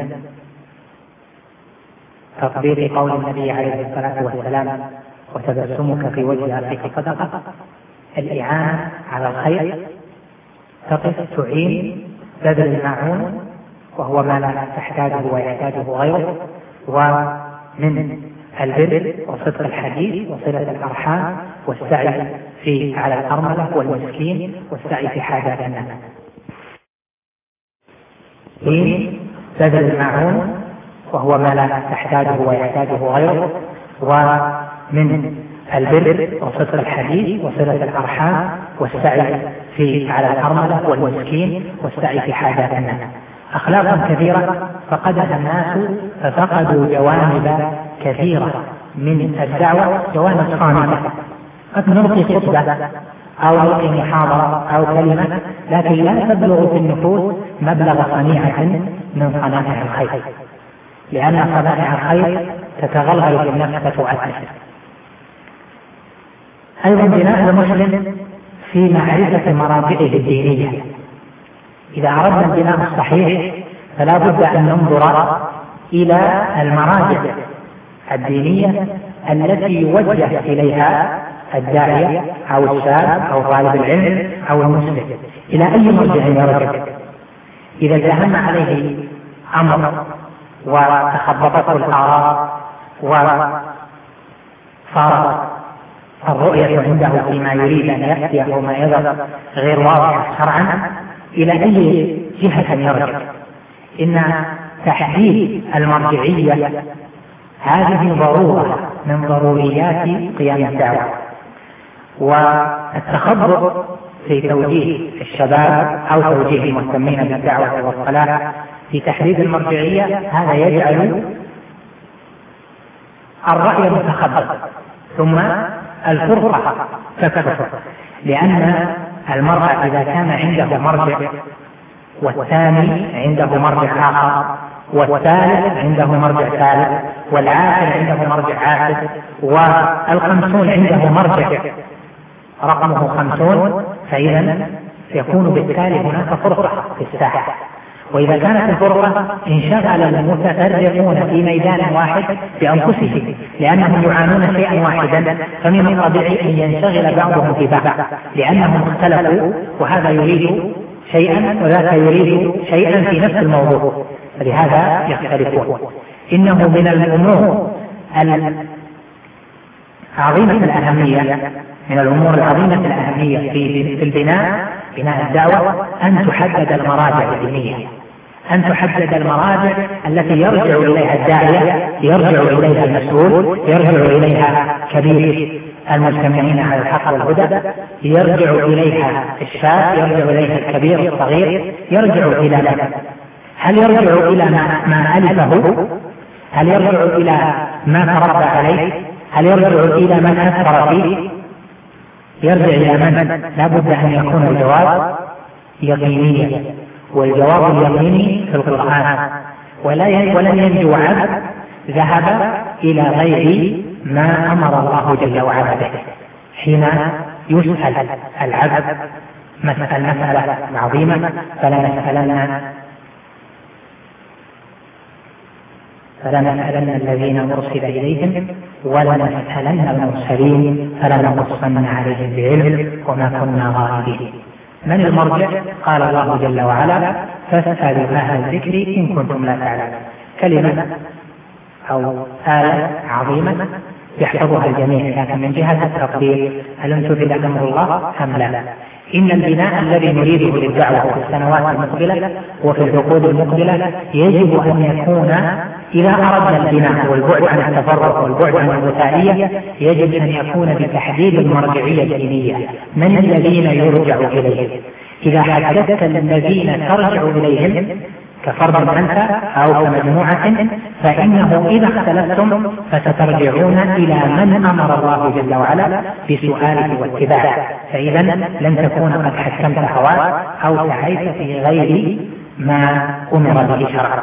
تطبيق قول النبي عليه الصلاة والسلام: وتبسمك في وجه أخيك صدقة. الإعانة على الخير، تقف تعين، بذل الماعون وهو ما لا تحتاجه ويحتاجه غيره، ومن البر وصدق الحديث وصلة الأرحام والسعي في على الأرملة والمسكين والسعي في حاجات الناس. بذل الماعون وهو ما لا تحتاجه ويحتاجه غيره، ومن البر وصدق الحديث وصلة الأرحام والسعي في على الأرملة والمسكين والسعي في حاجات الناس. أخلاق كثيرة فقدها الناس، ففقدوا جوانب كثيرة من الدعوة، جوانب صامتة. قد نلقي خطبة أو نلقي محاضرة أو كلمة، لكن لا تبلغ في النفوس مبلغ صنيعة من صنائع الخير، لأن صنائع الخير تتغلغل في النفس فتؤثر. أيضا بناء المسلم في معرفة مراجعه الدينية. إذا أردنا البناء الصحيح فلا بد أن ننظر إلى المراجع الدينية التي يوجه إليها الداعية أو الشاب أو طالب العلم أو المسلم، إلى أي مرجع يرجع. إذا التهم عليه أمر وتخبطته الآراء وصارت الرؤية عنده فيما يريد أن يأتي أو ما يظهر غير واضح شرعا، إلى أي جهة يرجع؟ إن تحديد المرجعية هذه ضرورة من ضروريات قيام الدعوة، والتخبط في توجيه الشباب أو توجيه المهتمين بالدعوة والصلاة في تحديد المرجعية، هذا يجعل الرأي متخبط ثم الفرقة تكثر، لأن المرأة إذا كان عنده مرجع والثاني عنده مرجع آخر والثالث عنده مرجع ثالث والعاشر عنده مرجع عاشر والخمسون عنده مرجع رقمه خمسون، فإذا يكون بالتالي هناك فرقة في الساحة. وإذا كانت الفرقة انشغل المتفرقون في ميدان واحد بأنفسهم لأنهم يعانون شيئا واحدا، فمن الطبيعي أن ينشغل بعضهم في بعض لأنهم اختلفوا، وهذا يريد شيئا وذاك يريد شيئا في نفس الموضوع، فلهذا يختلفون. إنه من الأمور العظيمة الأهمية من الأمور العظيمة الأهمية في البناء بناء الدعوة أن تحدد المراجع الدينية، أن تحدد المراجع التي يرجع إليها الداعية، يرجع إليها المسؤول، يرجع إليها كبير المجتمعين على الحق والهدى، يرجع إليها الشاب، يرجع إليها الكبير الصغير، يرجع إلى من؟ هل يرجع إلى ما, ما ألفه؟ هل يرجع إلى ما تربى عليه؟ هل يرجع إلى من أثر فيه؟ يرجع إلى من؟ لا بد أن يكون الجواب يقينيا، والجواب اليقيني في القرآن، ولن ينجو عبد ذهب إلى غير ما أمر الله جل وعلا به. حين يسأل العبد مسألة مسألة عظيمة فلنسألن فلنسألن الذين أرسل إليهم ولنسألن المرسلين فلنقصن عليهم بعلم وما كنا غائبين. من المرجع؟ قال الله جل وعلا فاسألوا أهل الذكر إن كنتم لا تعلمون. كلمة أو آية عظيمة يحفظها الجميع، لكن من جهة التقدير هل انتبه أمر الله أم لا؟ إن البناء الذي نريده للدعوة في السنوات المقبلة وفي العقود المقبلة يجب أن يكون، إذا أردنا البناء والبعد عن التفرق والبعد عن الوثائية، يجب أن يكون بتحديد المرجعية الدينية، من الذين يرجع إليهم. إذا حددت الذين ترجع إليهم كفرد أنت أو كمجموعة، فإنه إذا اختلفتم فسترجعون إلى من أمر الله جل وعلا بسؤاله واتباعه، فإذا لن تكون قد حكمت هواك أو سعيت في غير ما أمر به شرعا.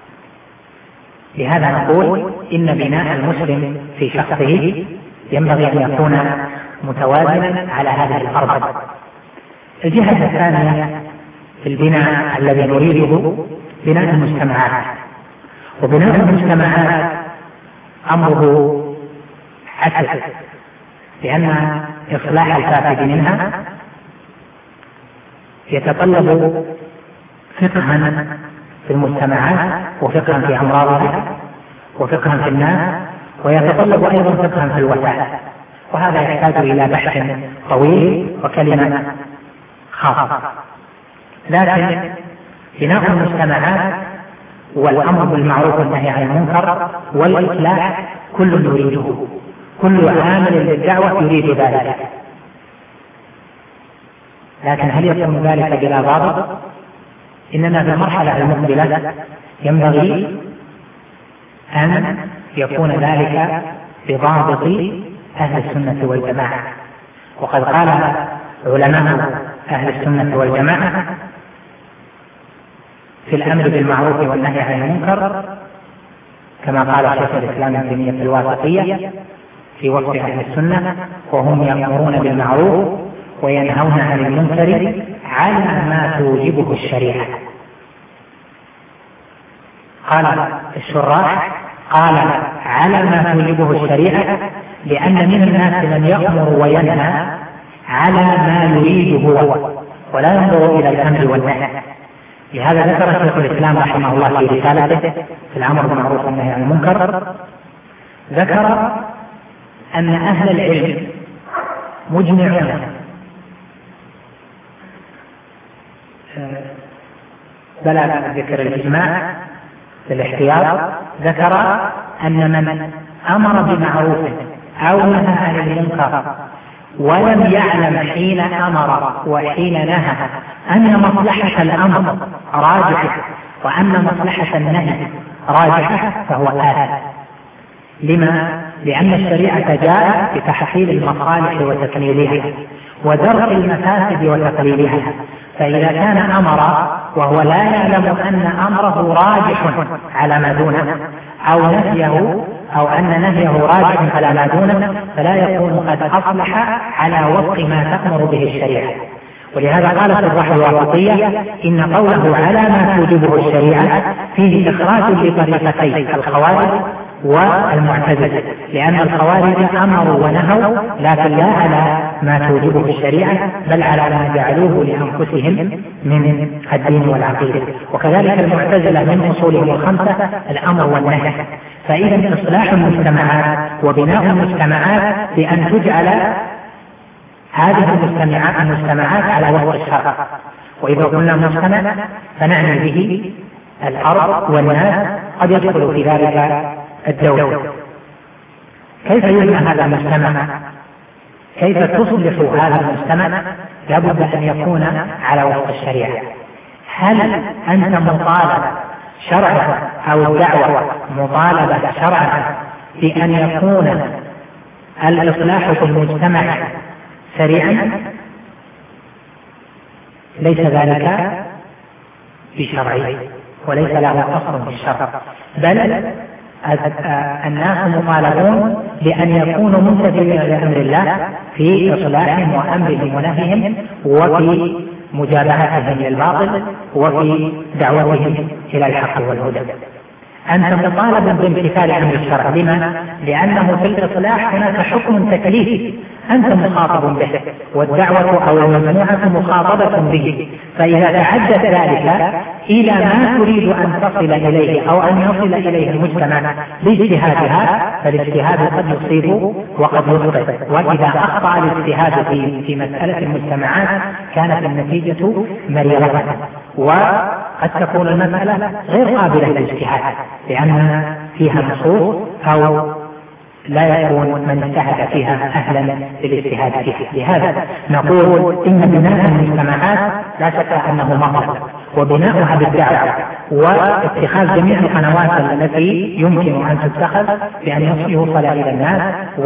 لهذا نقول إن بناء المسلم في شخصه ينبغي أن يكون متوازنا على هذه الأربعة. الجهة الثانية في البناء الذي نريده بناء المجتمعات، وبناء المجتمعات أمره عسر، لأن إصلاح الفاسد منها يتطلب فقها في المجتمعات وفقها في أمراضها وفقها في الناس، ويتطلب أيضا فقها في الوسائل، وهذا يحتاج إلى بحث طويل وكلمة خاصة. لكن بناء المجتمعات والأمر بالمعروف والنهي عن المنكر والإصلاح كل يريده، كل عامل للدعوة يريد ذلك، لكن هل يكون ذلك بلا ضابط؟ إننا في المرحلة المقبلة ينبغي أن يكون ذلك بضابط أهل السنة والجماعة. وقد قال علماء أهل السنة والجماعة في الأمر بالمعروف والنهي عن المنكر كما قال شيخ الإسلام ابن تيمية في الواسطية في وصف أهل السنة: وهم يأمرون بالمعروف وينهون عن المنكر على ما توجبه الشريعة. قال الشراح قال على ما توجبه الشريعة لأن من الناس من يأمر وينهى على ما يريد هو ولا ينظر إلى الأمر والنهي. لهذا ذكر شيخ الإسلام رحمه الله في رسالته في الأمر بالمعروف والنهي عن المنكر، ذكر أن أهل العلم مجمعون بلا ذكر الإجماع في الاحتياط، ذكر أن من أمر بمعروف أو نهى عن المنكر ولم يعلم حين أمر وحين نهى أن مصلحة الأمر راجحة وأن مصلحة النهي راجحة فهو آثم. لما؟ لأن الشريعة جاءت بتحصيل المصالح وتكميلها ودرء المفاسد وتقليلها، فإذا كان أمر وهو لا يعلم أن أمره راجح على ما دونه أو نهيه أو أن نهيه راجح على ما دونه فلا يكون قد أصلح على وفق ما تأمر به الشريعة. ولهذا قال شراح الواسطية إن قوله على ما توجبه الشريعة فيه إخراج لطريقتي الخوارج والمعتزلة، لأن الخوارج أمروا ونهوا لكن لا على ما توجبه الشريعة بل على ما جعلوه لأنفسهم من الدين والعقيدة. وكذلك المعتزلة من أصولهم الخمسة الأمر والنهي. فإذا إصلاح المجتمعات وبناء المجتمعات بأن تجعل هذه المجتمعات على وفق الشرع. وإذا قلنا مجتمع فنعني به الأرض والناس، قد يدخل في ذلك الدولة. كيف يبنى هذا المجتمع؟ كيف تصلح هذا المجتمع؟ لابد أن يكون على وفق الشريعة. هل أنت مطالب شرعا أو الدعوة مطالبة شرعا بأن يكون الإصلاح في المجتمع سريعا؟ ليس ذلك بشرعي وليس له أصل في الشرع، بل الناس مطالبون بأن يكونوا ممتثلين لأمر الله في إصلاحهم وأمرهم ونهيهم وفي مجابهتهم للباطل وفي دعوتهم إلى الحق والهدى. أنت مطالب بامتثال أمر الشرع. لما؟ لأنه في الإصلاح هناك حكم تكليفي أنت مخاطب به والدعوة أو المجموعة مخاطبة به، فإذا تعدت ذلك إلى ما تريد أن تصل إليه أو أن يصل إليه المجتمع باجتهادها فالاجتهاد قد يصيب وقد يخطئ، وإذا أخطأ الاجتهاد في في مسألة المجتمعات كانت النتيجة مريرة وقد تكون المسألة غير قابلة للاجتهاد لأن فيها نصوص أو لا يكون من اجتهد فيها أهلا للاجتهاد فيها. لهذا نقول إن بناء المجتمعات لا شك أنه مطلب، وبناؤها بالدعوة واتخاذ جميع القنوات التي يمكن أن تتخذ بأن يوصل إلى الناس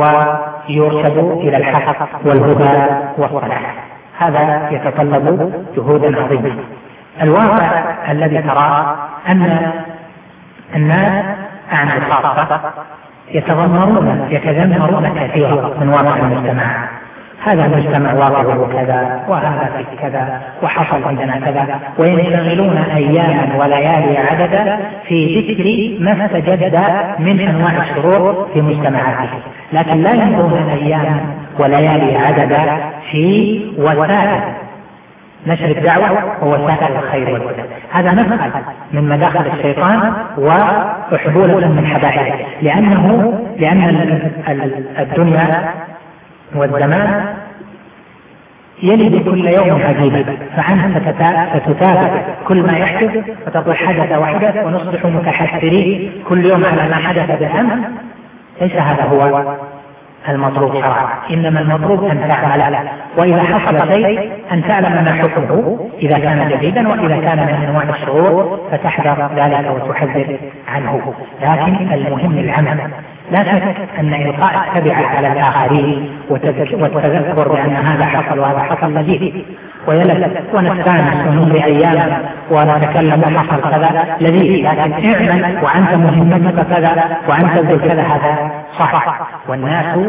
ويرشدوا إلى الحق والهدى والصلاح. هذا يتطلب جهودا عظيمة. الواقع الذي تراه أن الناس عن الخاصة يتذمرون يتذمرون كثيرا من واقع المجتمع. هذا المجتمع واقعه كذا وهذا في كذا وحصل عندنا كذا، وينشغلون أياما وليالي عددا في ذكر ما استجد من أنواع الشرور في مجتمعاتهم، لكن لا ينظرون أياما وليالي عددا في وسائل نشر الدعوة ووسائل الخير والهدى. هذا مدخل من مداخل الشيطان وحبولة من حبائله، لأنه لأن الدنيا والزمان يلد كل يوم عجيبا، فعنه ستتابع كل ما يحدث فتقول حدث وحدث ونصبح متحسرين كل يوم على ما حدث بالأمس. ليس هذا هو المطلوب شرعا، إنما المطلوب أن تعمل، وإذا حصل شيء أن تعلم ما حكمه إذا كان جديدا، وإذا كان من أنواع الشرور فتحذر ذلك وتحذر عنه. لكن المهم العمل. لا شك أن إلقاء التبعة على الآخرين والتذكر بأن هذا حصل وهذا حصل لذيذ ويلد ونستانس ونمضي أيام ونتكلم وحصل كذا لذيذ، لكن اعمل وأنت مهمتك كذا وأنت ذو كذا هذا صح. والناس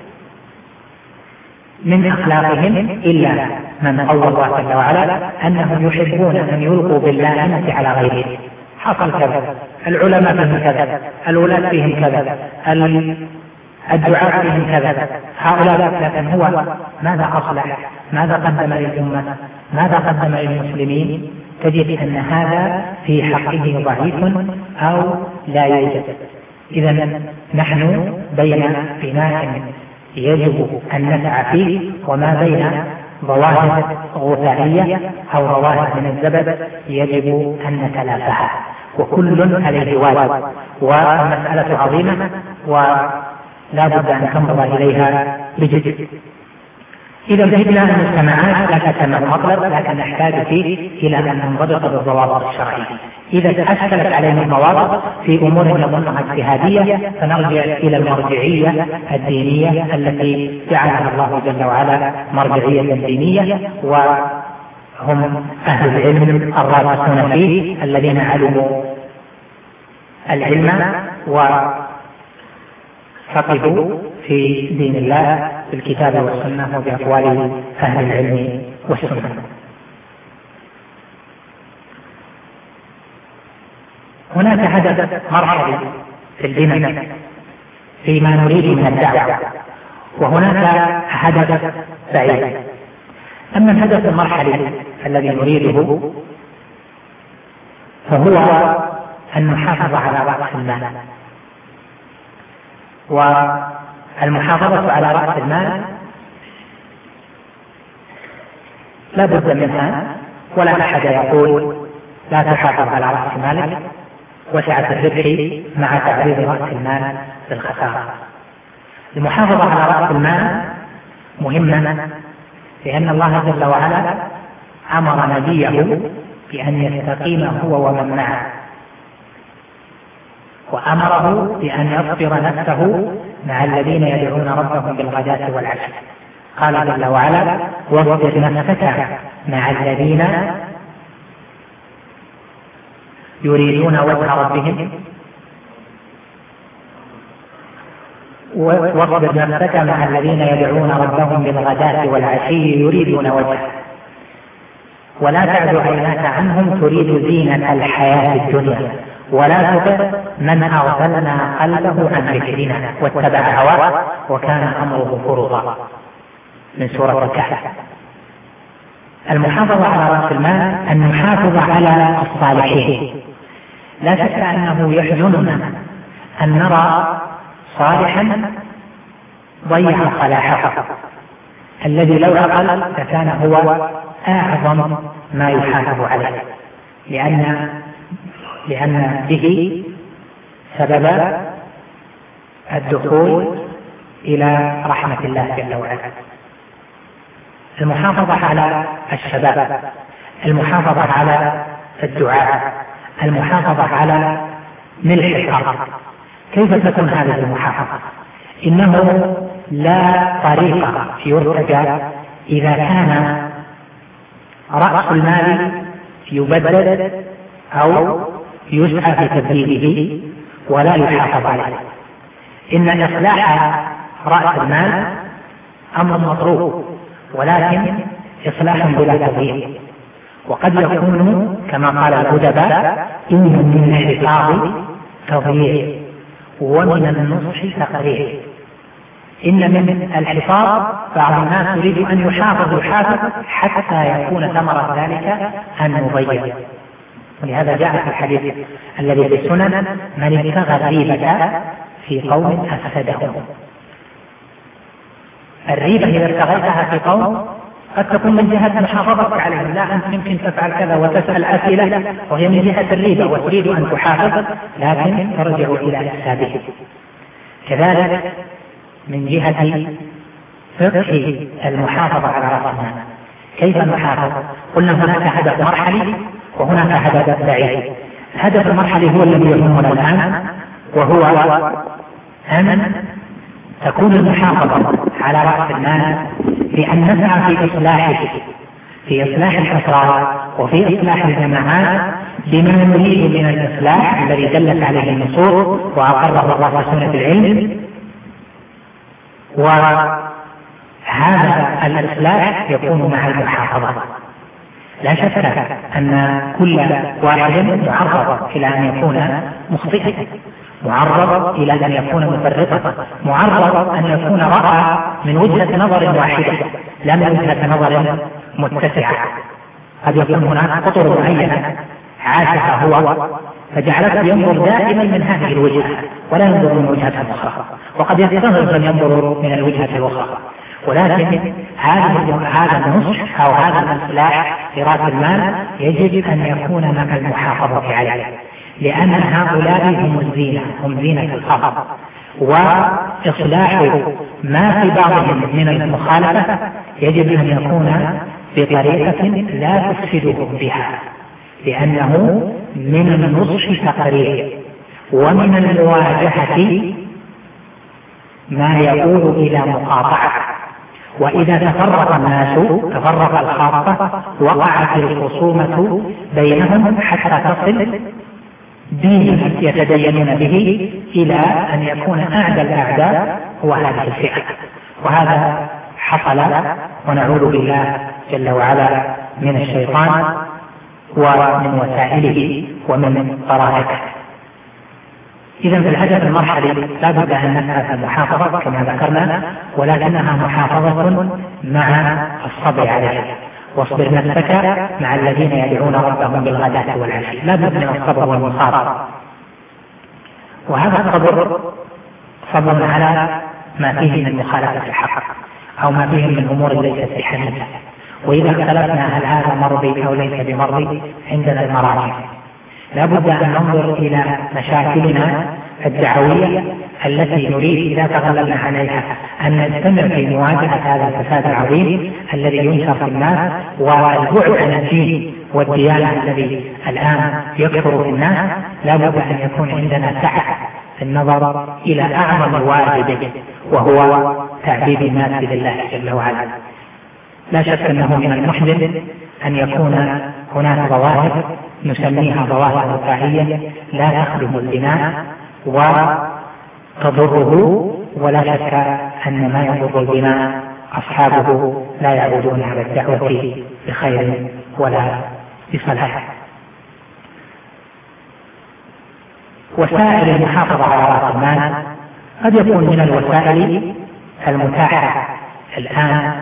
من أخلاقهم إلا من قول الله جل وعلا أنهم يحبون أن يلقوا باللعنة على غيرهم. حصل كذا، العلماء فيهم كذا، الولاة فيهم كذا، الدعاء فيهم كذا، هؤلاء. لكن هو ماذا أصلح؟ ماذا قدم للأمة؟ ماذا قدم للمسلمين؟ تجد أن هذا في حقه ضعيف أو لا يوجد. إذا نحن بين بناء يجب أن نسعى فيه وما بين ظواهر غثائية أو ظواهر من الزبد يجب أن نتلافاها، وكل عليه واجب، والمسألة عظيمة ولا بد أن تنظر إليها بجد. إذا جئنا المجتمعات لا شك أنه مطلب، لكن نحتاج فيه إلى أن ننضبط بالضوابط الشرعية. إذا تأثرت علينا المواضع في أمور نظنها اجتهادية فنرجع إلى المرجعية الدينية التي جعلها الله جل وعلا مرجعية دينية، وهم أهل العلم الراسخون فيه الذين علموا العلم وفقهوا في دين الله بالكتاب والسنة وبأقوال أهل العلم والسنة. هناك هدف مرحلي في البناء فيما نريد من الدعوة، وهناك هدف بعيد. أما الهدف المرحلي الذي نريده فهو أن نحافظ على رأس المال، والمحافظة على رأس المال لا بد منها، ولا أحد يقول لا تحافظ على رأس مالك، وسعة الربح مع تعريض رأس المال للخسارة. المحافظة على رأس المال مهمة، لأن الله جل وعلا أمر نبيه بأن يستقيم هو ومن معه، وأمره بأن يصبر نفسه مع الذين يدعون ربهم بالغداة والعشي. قال جل وعلا: واصبر نفسك مع الذين يريدون وجه ربهم واصبر نفسك مع الذين يدعون ربهم بالغداة والعشي يريدون وجهه ولا تعد عيناك عنهم تريد زينة الحياة الدنيا ولا تطع من أغفلنا قلبه عن ذكرنا واتبع هواه وكان أمره فرطا، من سورة الكهف. المحافظة على رأس المال أن نحافظ على الصالحين. لا شك أنه يحزننا أن نرى صالحا ضيع صلاحه الذي لو أقل فكان هو أعظم ما يحافظ عليه، لأن لأن به سبب الدخول إلى رحمة الله جل وعلا. المحافظة على الشباب، المحافظة على الدعاء، المحافظة على ملح الأرض. كيف تكون هذه المحافظة؟ إنه لا طريقة يرتجى إذا كان رأس المال يبدد أو يسعى في تبديله ولا يحافظ عليه. إن إصلاح رأس المال أمر مطلوب، ولكن إصلاح بلا تضييع. وقد يكون كما قال الأدباء: إن من الحفاظ تضييع ومن النصح تقريع. إن من الحفاظ بعض الناس يريد أن يحافظ يحافظ حتى يكون ثمرة ذلك أن يضيع. ولهذا جاء في الحديث الذي في السنن: من ابتغى الريبة في قوم أفسدهم. الريبة إذا ابتغيتها في قوم قد تكون من جهة محافظتك عليهم، لا أنت يمكن تفعل كذا وتسأل أسئلة وهي من جهة الريبة وتريد أن تحافظ، لكن ترجع إلى إفساده. كذلك من جهة فقه المحافظة على رأس المال، كيف نحافظ؟ قلنا هناك هدف مرحلي وهناك هدف بعيد. الهدف المرحلي هو الذي يهمنا الآن، وهو أن تكون المحافظة على رأس المال بأن نسعى في إصلاحه، في إصلاح الأسرار وفي إصلاح الجماعات بما نريد من الإصلاح الذي دلت عليه النصوص وأقره الله في سنة العلم. وهذا الإصلاح يكون مع المحافظة. لا شك أن كل واحد معرض إلى أن يكون مخطئا، معرض إلى أن يكون مفرطا، معرض أن يكون رأى من وجهة نظر واحدة لا من وجهة نظر متسعة. قد يكون هناك خطر معينة عاشها هو فجعلته ينظر دائما من هذه الوجهة ولا ينظر من وجهة أخرى، وقد يستغرب أن ينظر من الوجهة الأخرى. ولكن هذا النصح أو هذا الإصلاح في رأس المال يجب أن يكون مع المحافظة عليه، لأن هؤلاء هم الزينة، هم زينة الأرض. وإصلاح ما في بعضهم من المخالفة يجب أن يكون بطريقة لا تفسدهم بها، لأنه من النصح تقرير ومن المواجهة ما يقول إلى مقاطعة. وإذا تفرق الناس تفرق الخاصة وقعت الخصومة بينهم حتى تصل دين يتدينون به إلى أن يكون أعدى الأعداء هو هذه الفئة، وهذا حصل ونعوذ بالله جل وعلا من الشيطان ومن وسائله ومن طرائقه. إذا في الهدف المرحلي لا بد أن نسعى في المحافظة كما ذكرنا، ولكنها محافظة مع الصبر عليها. واصبر نفسك مع الذين يدعون ربهم بالغداة والعشي، لا بد من الصبر والمصابرة. وهذا الصبر صبر على ما فيه من مخالفة الحق أو ما فيه من أمور ليست بحميدة. وإذا اختلفنا هل هذا مرضي أو ليس بمرضي عندنا المراجع. لا بد أن ننظر إلى مشاكلنا الدعوية التي نريد إذا تغلبنا عليها أن نستمر في مواجهة هذا الفساد العظيم الذي ينشر في الناس والبعد عن الدين والديانة الذي الآن يكثر في الناس. لا بد أن يكون عندنا سعة في النظر إلى أعظم واجب وهو تعبيد الناس لله جل وعلا. لا شك أنه من المحزن أن يكون هناك ظواهر نسميها ظواهر وقائية لا تخدم البناء وتضره، ولا شك أن ما يضر البناء أصحابه لا يعودون على الدعوة بخير ولا بصلاح. وسائل المحافظة على رأس المال قد يكون من الوسائل المتاحة الآن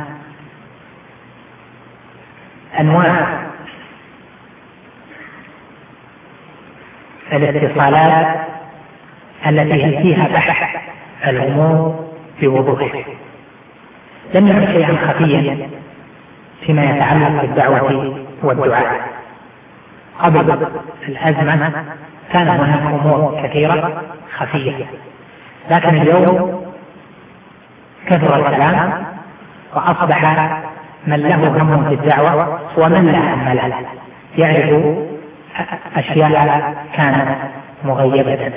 أنواع الاتصالات التي فيها بحث الأمور بوضوح. لم يكن شيئا خفيا فيما يتعلق بالدعوة والدعاء. قبل الأزمة كان هناك أمور كثيرة خفية، لكن اليوم كثر الكلام وأصبح من له هم في الدعوة ومن لا هم له يعرف أشياء كانت مغيبة.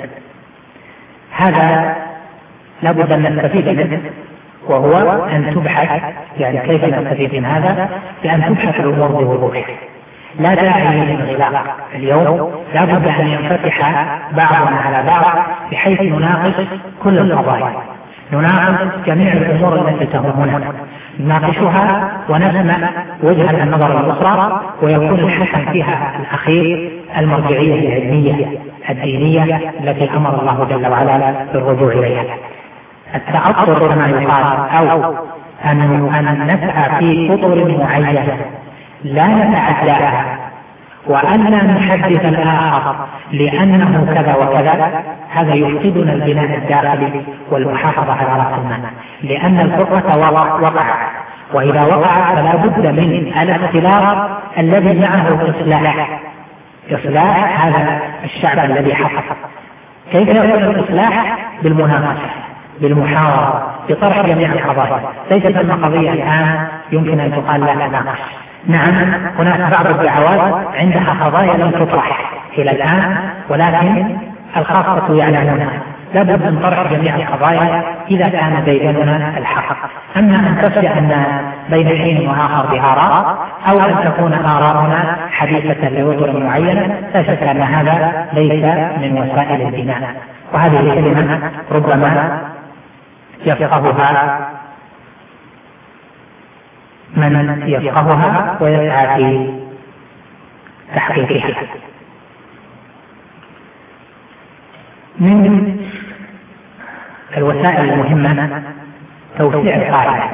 هذا لابد أن نستفيد منه، وهو أن تبحث يعني كيف نستفيد من هذا، بأن تبحث الأمور بوضوح. لا داعي للانغلاق. اليوم لا بد أن ينفتح بعضنا على بعض بحيث نناقش كل القضايا، نناقش جميع الأمور التي تهمنا، نناقشها ونسمع وجهة النظر الأخرى، ويكون الحكم فيها الأخير المرجعية العلمية الدينية التي أمر الله جل وعلا بالرجوع إليها. التأطر كما يقال أو أن نسعى في أطر معينة لا نتعداها وأن لا نحدث الآخر لأنه كذا وكذا، هذا يفقدنا البناء الداخلي والمحافظة على رأس المال، لأن الفرقة وقعت، وإذا وقعت فلا بد من الاختلاط الذي معه الإصلاح. إصلاح هذا الشعب الذي حصل. كيف يكون الإصلاح؟ بالمناقشة، بالمحاورة، بطرح جميع القضايا. ليست القضية الآن يمكن أن تقال لا تناقش. نعم هناك بعض الدعوات عندها قضايا لم تطرح إلى الآن، ولكن الخاصة يعلمونها. لابد من طرح جميع القضايا إذا كان بيننا الحق. أما أن تفجأ أن بين حين وآخر بآراء أو أن تكون آراءنا حديثة لوتر معينة، لا شك أن هذا ليس من وسائل البناء. وهذه الكلمة ربما يفقهها من يفقهها ويسعى في تحقيقها. من الوسائل المهمة توسيع القاعدة.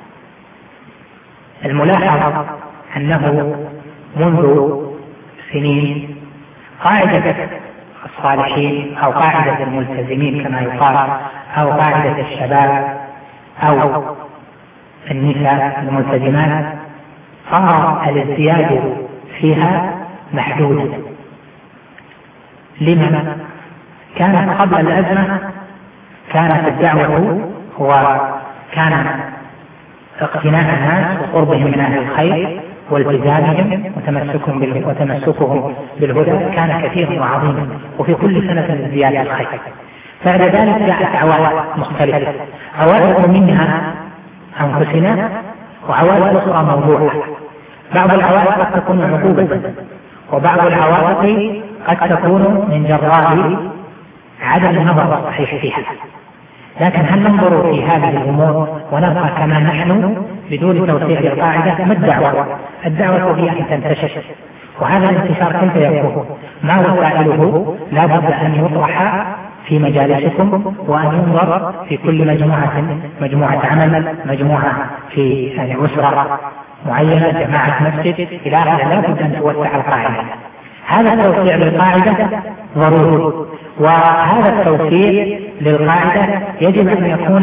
الملاحظ أنه منذ سنين قاعدة الصالحين أو قاعدة الملتزمين كما يقال أو قاعدة الشباب أو النساء الملتزمات صار الازدياد فيها محدودا. لما؟ كانت قبل الأزمة كانت الدعوة وكان اقتناء الناس وقربهم من أهل الخير والتزامهم وتمسكهم وتمسكهم بالهدى كان كثيرا وعظيما، وفي كل سنة زيادة الخير. بعد ذلك جاءت عوائق مختلفة، عوائق منها أنفسنا وعوائق أخرى موضوعة. بعض العوائق قد تكون عقوبة، وبعض العوائق قد تكون من جراء عدم النظر الصحيح فيها. لكن هل ننظر في هذه الأمور ونبقى كما نحن بدون توسيع للقاعدة؟ ما الدعوة؟ الدعوة هي أن تنتشر، وهذا الانتشار كيف يكون؟ ما وسائله؟ لا بد أن يطرح في مجالسكم، وأن ينظر في كل مجموعة مجموعة عمل، مجموعة في يعني أسرة معينة، جماعة مسجد إلى آخره. لا بد أن توسع القاعدة. هذا التوسيع للقاعدة ضروري، وهذا التوسيع للقاعدة يجب أن يكون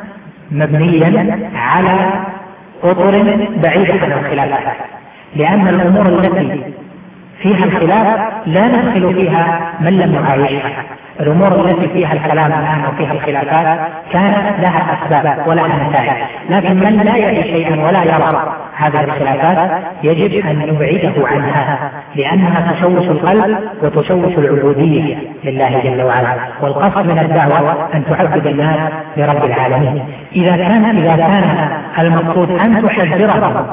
مبنيا على أطر بعيدة عن الخلافات، لأن الأمور التي فيها الخلاف لا ندخل فيها من لم يعايشها. الأمور التي فيها الكلام الآن وفيها الخلافات كانت لها أسباب ولها نتائج، لكن من لا يعي شيئا ولا يرى هذه الخلافات يجب أن نبعده عنها، لأنها تشوش القلب وتشوش العبودية لله جل وعلا. والقصد من الدعوة أن تعبد الناس لرب العالمين. إذا كان إذا كان المقصود أن تحذرهم،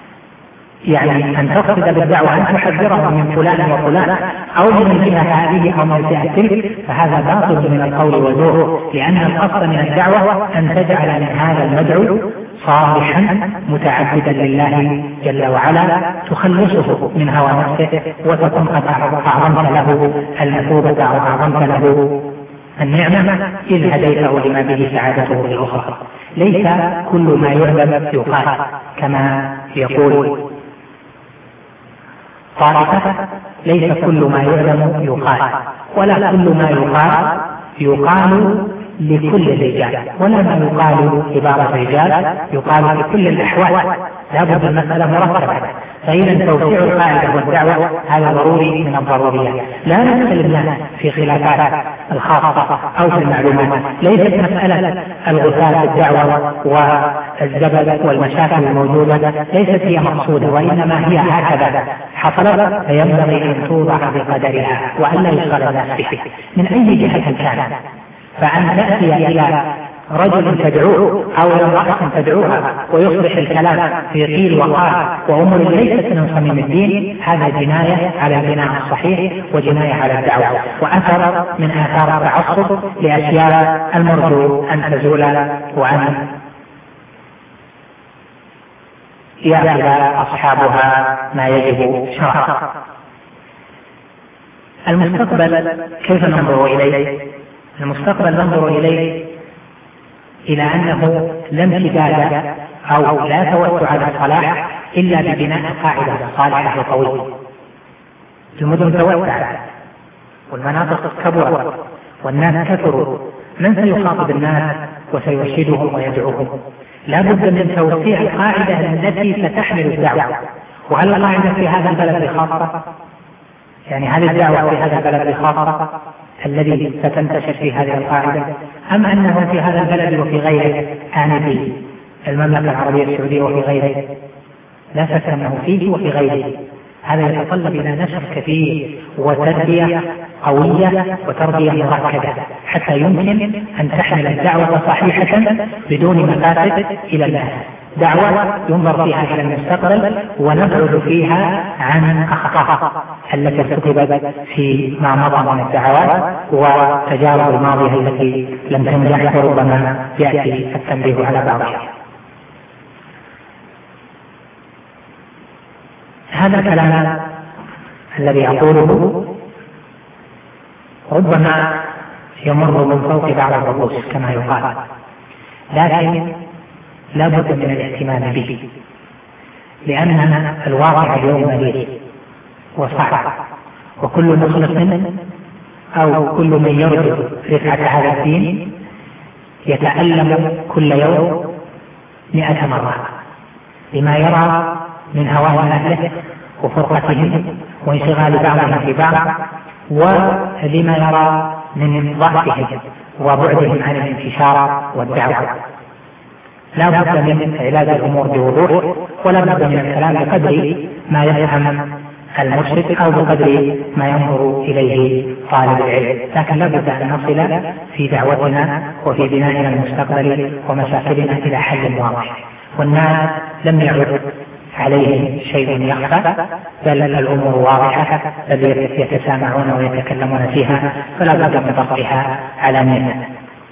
يعني أن تقصد بالدعوة أن تحذرهم من فلان وفلان أو من الجهة هذه أو من الجهة تلك، فهذا باطل من القول والزور، لأن القصد من الدعوة أن تجعل من هذا المدعو صالحا متعبدا لله جل وعلا، تخلصه من هوى نفسه، وتكون قد أعظمت له المثوبة أو أعظمت له النعمة إذ هديته لما به سعادته في الأخرى. ليس كل ما يعلم يقال، كما يقول طائفة، ليس كل ما يعلم يقال، ولا كل ما يقال يقال لكل الرجال، ولا ما يقال لبعض الرجال يقال في كل الأحوال. لا بد المسألة مرتبة. فإذا توسيع القاعدة والدعوة هذا ضروري من الضروريات. لا نتكلم في خلافات الخاصة أو في المعلومات، ليست مسألة الغثاء في الدعوة والزبد والمشاكل الموجودة ليست هي مقصودة، وإنما هي هكذا حصلت، فينبغي أن توضع بقدرها وأن لا يشغل الناس بها من أي جهة كان. فأن تأتي إلى رجل تدعوه أو إلى امرأة تدعوها ويصبح الكلام في قيل وقال وأمور ليست من صميم الدين، هذا جناية على البناء الصحيح وجناية على الدعوة، وأثر من آثار التعصب لأشياء المرجو أن تزول وأن يأخذ أصحابها ما يجب شرعا. المستقبل كيف ننظر إليه؟ المستقبل ننظر إليه إلى أنه لا امتداد أو لا توسع للصلاح إلا ببناء قاعدة صالحة وقوية. المدن توسعت والمناطق كبرت والناس كثروا، من سيخاطب الناس وسيرشدهم ويدعوهم؟ لا بد من توسيع القاعدة التي ستحمل الدعوة. وهل القاعدة في هذا البلد خاصة؟ يعني هذه الدعوة في هذا البلد خاصة الذي ستنتشر في هذه القاعدة، أم أنه في هذا البلد وفي غيره، يعني في المملكة العربية السعودية وفي غيره؟ لا شك أنه فيه وفي غيره. هذا يتطلب إلى نشر كثير وتربية قوية وتربية مركبة حتى يمكن أن تحمل الدعوة صحيحة بدون مفاسد إلى الناس. دعوة ينظر فيها إلى المستقبل ونبعد فيها عن أخطاء التي ارتكبت في ما مضى من الدعوات وتجارب الماضية التي لم تنجح، وربما يأتي التنبيه على بعضها. هذا الكلام الذي أقوله ربما يمر من فوق بعض الرؤوس كما يقال، لكن لا بد من الاهتمام به، لأن الواقع اليوم مليء وصعب، وكل مخلص أو كل من يرجو رفعة هذا الدين يتألم كل يوم مئة مرة لما يرى من هوان أهله وفرقتهم وانشغال بعضهم في بعض، ولما يرى من ضعفهم وبعدهم عن الانتشار والدعوة. لا بد من علاج الأمور بوضوح، ولا بد من الكلام بقدر ما يفهم المرشد أو بقدر ما ينظر إليه طالب العلم، لكن لا بد أن نصل في دعوتنا وفي بنائنا المستقبلي ومشاكلنا إلى حل واضح. والناس لم يعد عليهم شيء يخفى، بل الأمور واضحة، بل يتسامعون ويتكلمون فيها، فلا بد من طرحها علانية.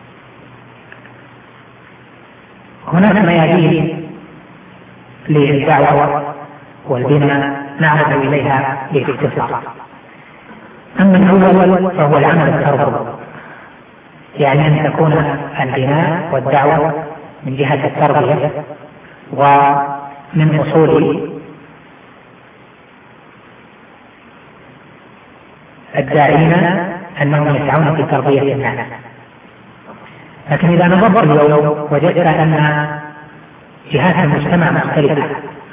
هناك ميادين للدعوة والبناء نعرض إليها باختصار. أما الأول فهو العمل التربوي، يعني أن تكون البناء والدعوة من جهة التربية، ومن أصول الداعين أنهم يسعون في تربية الناس. لكن إذا نظرت اليوم وجدت أن جهات المجتمع مختلفة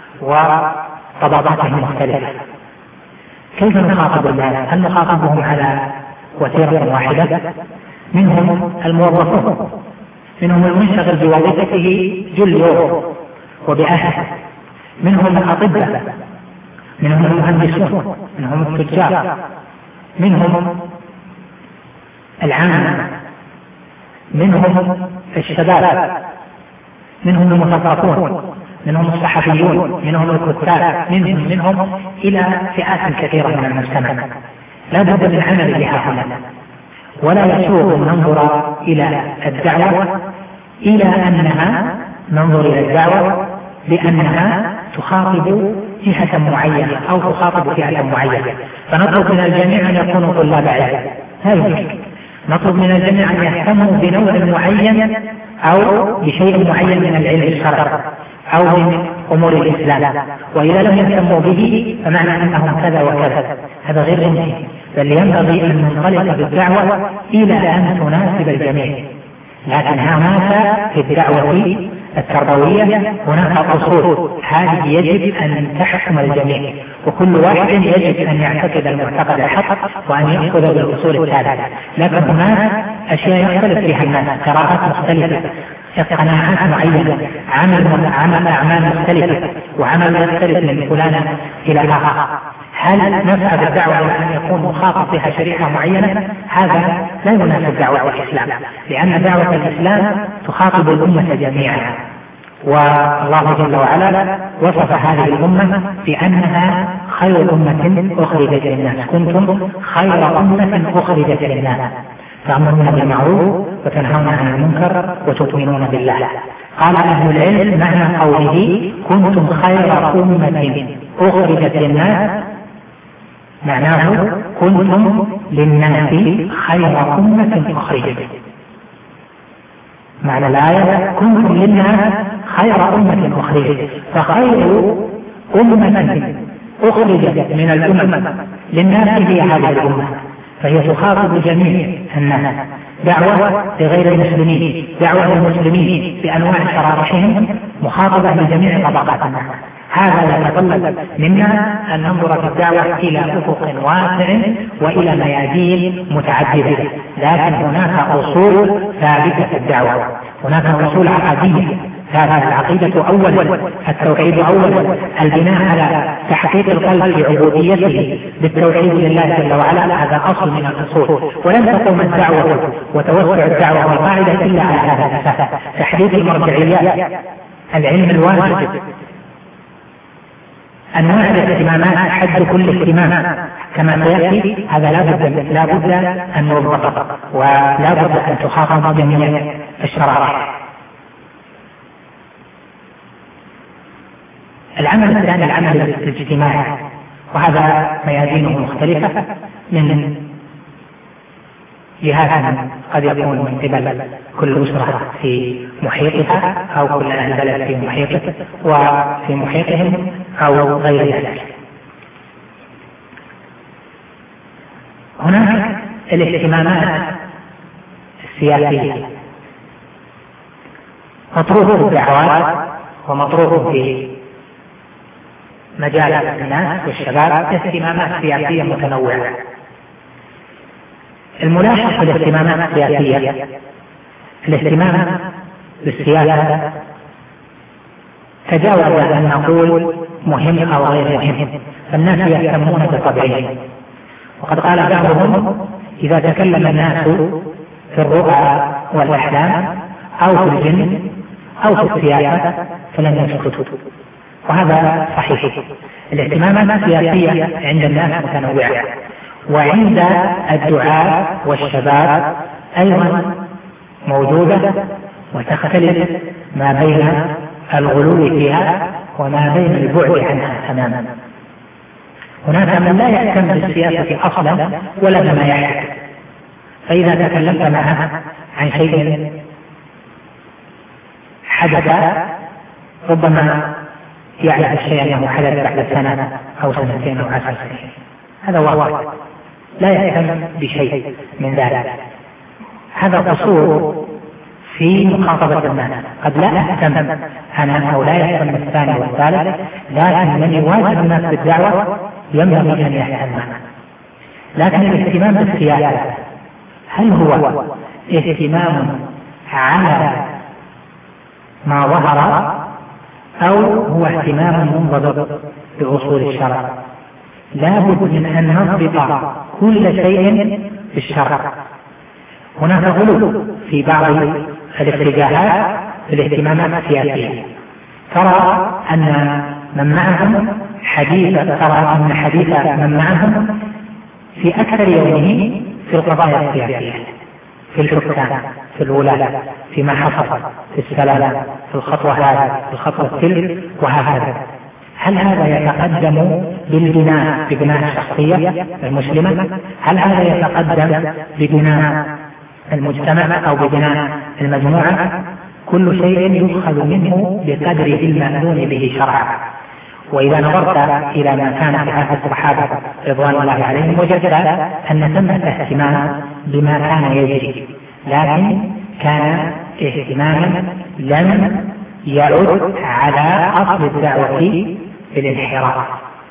وطبقاتهم مختلفة. كيف نخاطب الناس؟ هل نخاطبهم على وتيرة واحدة؟ منهم الموظفون، منهم المنشغل بوظيفته جل يوم وبأهله، منهم الأطباء، منهم المهندسون، منهم التجار، منهم العامة، منهم الشباب، منهم المثقفون، منهم الصحفيون، منهم الكتاب، منهم منهم إلى فئات كثيرة من المجتمع. لا بد من عمل لهؤلاء، ولا يسوغ أن ننظر إلى الدعوة إلى أنها ننظر إلى الدعوة بأنها تخاطب جهة معينة أو تخاطب فئة معينة، فنطلب من الجميع أن يكونوا طلاب علم. هذا نطلب من الجميع أن يهتموا بنوع معين أو بشيء معين من العلم الشرعي أو من أمور الإسلام، وإذا لم يهتموا به فمعنى أنهم كذا وكذا. هذا غير ممكن، بل ينبغي أن ننطلق بالدعوة إلى أن تناسب الجميع. لكن هناك في الدعوة التربوية هناك أصول، هذه يجب أن تحكم الجميع، وكل واحد يجب أن يعتقد المعتقد الحق وأن يأخذ بالأصول الثابتة. لكن هناك أشياء يختلف فيها الناس، قراءات مختلفة، قناعات معينة، عمل عمل أعمال مختلفة، وعمل يختلف من فلان إلى آخر. هل نسعى بالدعوة إلى أن يكون مخاطب بها شريحة معينة؟ هذا لا يناسب دعوة الإسلام، لأن دعوة الإسلام تخاطب الأمة جميعا، والله جل وعلا وصف هذه الأمة بأنها خير أمة أخرجت للناس، كنتم خير أمة أخرجت للناس تأمرون بالمعروف وتنهون عن المنكر وتؤمنون بالله. قال أهل العلم معنى قوله كنتم خير أمة أخرجت للناس، معناه كنتم للناس خير أمة أخرجت. معنى الآية كنتم للناس خير أمة أخرجت، فخير أمة أخرجت من الأمم للناس هي هذه الأمة، فهي تخاطب جميع الناس. دعوة لغير المسلمين، دعوة للمسلمين بأنواع شرائحهم، مخاطبة لجميع طبقات الناس. هذا يتطلب منا أن ننظر في الدعوة إلى أفق واسع وإلى ميادين متعددة، لكن هناك أصول ثابتة في الدعوة، هناك أصول عقدية ثابتة. العقيدة أولا، التوحيد أولا، البناء على تحقيق القلب في عبوديته بالتوحيد لله جل وعلا، هذا أصل من الأصول. ولن تقوم الدعوة وتوسع الدعوة والقاعدة إلا على هذا الأساس، تحديد المرجعيات، العلم الواجب، أنواع الاهتمامات، حد كل اهتمام كما سيأتي. هذا لا بد لا بد أن نضبط، ولا بد أن تخاطب جميع الشرائح. العمل الثاني العمل الاجتماعي، وهذا ميادينه مختلفة، من جهات قد يكون من قبل كل أسرة في محيطها أو كل أهل بلد في محيطه وفي محيطهم أو غير ذلك. هناك الاهتمامات السياسية، مطروح في الدعوات ومطروح في مجال الناس والشباب، اهتمامات سياسية متنوعة. الملاحظ في الاهتمامات السياسية، الاهتمام بالسياسة تجاوز أن نقول مهم أو غير مهم، فالناس يهتمون بطبعهم. وقد قال بعضهم إذا تكلم الناس في الرؤى والأحلام أو في الجن أو في السياسة فلن يسكتوا، وهذا صحيح. الاهتمامات السياسية عند الناس متنوعة، وعند الدعاة والشباب أيضا موجودة، وتختلف ما بين الغلو فيها وما بين البعد عنها تماما. هناك من لا يهتم بالسياسة أصلا ولا بما يحدث، فإذا تكلمت معه عن شيء حدث ربما يعرف الشيء أنه حدث بعد سنة أو سنتين أو عشر سنين، هذا واقع، لا يهتم بشيء من ذلك. هذا قصور في مخاطبة الناس. قد لا أهتم أنا أو لا يهتم الثاني والثالث، لكن من يواجه الناس بالدعوة ينبغي أن يهتم. لكن الاهتمام بالسياسة هل هو اهتمام على ما ظهر أو هو اهتمام منضبط بأصول الشرع؟ لا بد من أن نضبط كل شيء في الشرع. هناك غلو في بعض الاتجاهات في الاهتمامات السياسية، ترى أن من معهم حديث ترى أن حديث من معهم في أكثر يومه في القضايا السياسية، في الحكام، في الولاة، فيما حصل، في السلام، في الخطوة هذه، في الخطوة تلك، وهكذا. هل هذا يتقدم بالبناء ببناء الشخصية المسلمة؟ هل هذا يتقدم ببناء المجتمع أو ببناء المجموعة؟ كل شيء يؤخذ منه بقدره المأذون به شرعا. وإذا نظرت إلى ما كان في عهد الصحابة رضوان الله عليهم وجدت أن ثمة اهتمام بما كان يجري، لكن كان اهتماما لم يعد على أصل الدعوة بالانحراف،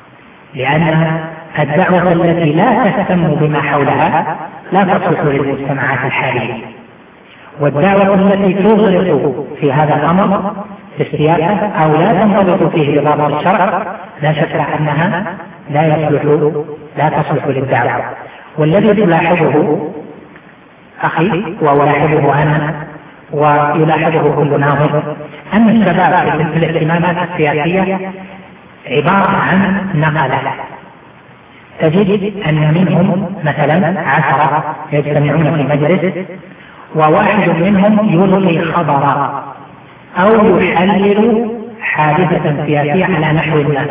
لأن الدعوة التي لا تهتم بما حولها لا تصلح للمجتمعات الحالية، والدعوة التي تغرق في هذا الأمر في السياسة أو لا تنضبط فيه بضابط الشرع لا شك أنها لا يصلح لا تصلح للدعوة. والذي تلاحظه أخي وألاحظه أنا ويلاحظه كل ناظر أن الشباب في الاهتمامات السياسية عبارة عن نقلة. تجد أن منهم مثلا عشرة يجتمعون في مجلس وواحد منهم يلقي خبرا أو يحلل حادثة سياسية على نحو ما.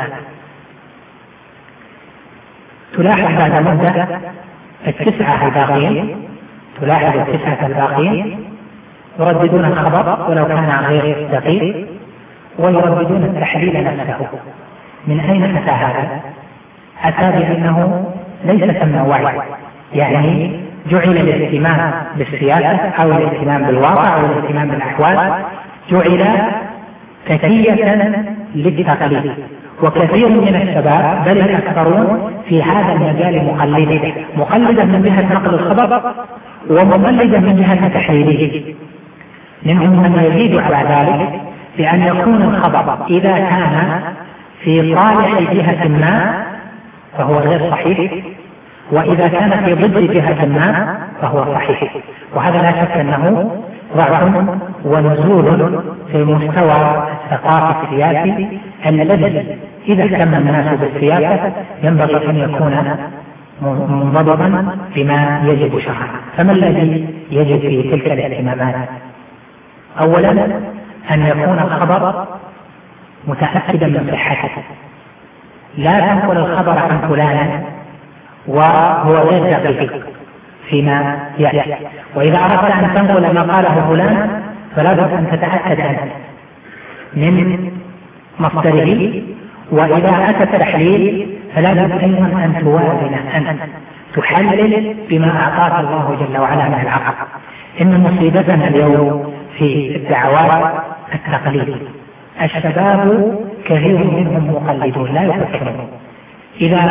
تلاحظ بعد مدة التسعة الباقين تلاحظ التسعة الباقين يرددون الخبر ولو كان غير دقيق ويرددون التحليل نفسه. من أين أتى هذا؟ أتى بأنه ليس ثم وعي، يعني جعل الاهتمام بالسياسة أو الاهتمام بالواقع أو الاهتمام بالأحوال جعل تكية للتقليد. وكثير من الشباب بل الأكثرون في هذا المجال مقلدا مقلدا من جهة نقل الخبر ومقلدا من جهة تحليله. منهم من يزيد على ذلك بأن يكون الخبر إذا كان في صالح جهة ما فهو غير صحيح، وإذا كان في ضد جهة ما فهو صحيح. وهذا لا شك أنه ضعف ونزول في المستوى الثقافي السياسي الذي إذا اهتم الناس بالسياسة ينبغي أن يكون منضبطا بما يجب شرعا. فما الذي يجب في تلك الاهتمامات؟ أولا أن يكون الخبر متأكدا من صحته، لا تنقل الخبر عن فلان وهو غير دقيق فيما يأتي. وإذا أردت أن تنقل ما قاله فلان فلا بد أن تتأكد أنت من مصدره، وإذا أتى التحليل فلا بد أيضا أن توازن أن تحلل بما أعطاك الله جل وعلا من العقل. إن مصيبتنا اليوم في الدعوات التقليد، الشباب كثير منهم مقلدون لا يفكرون. إذا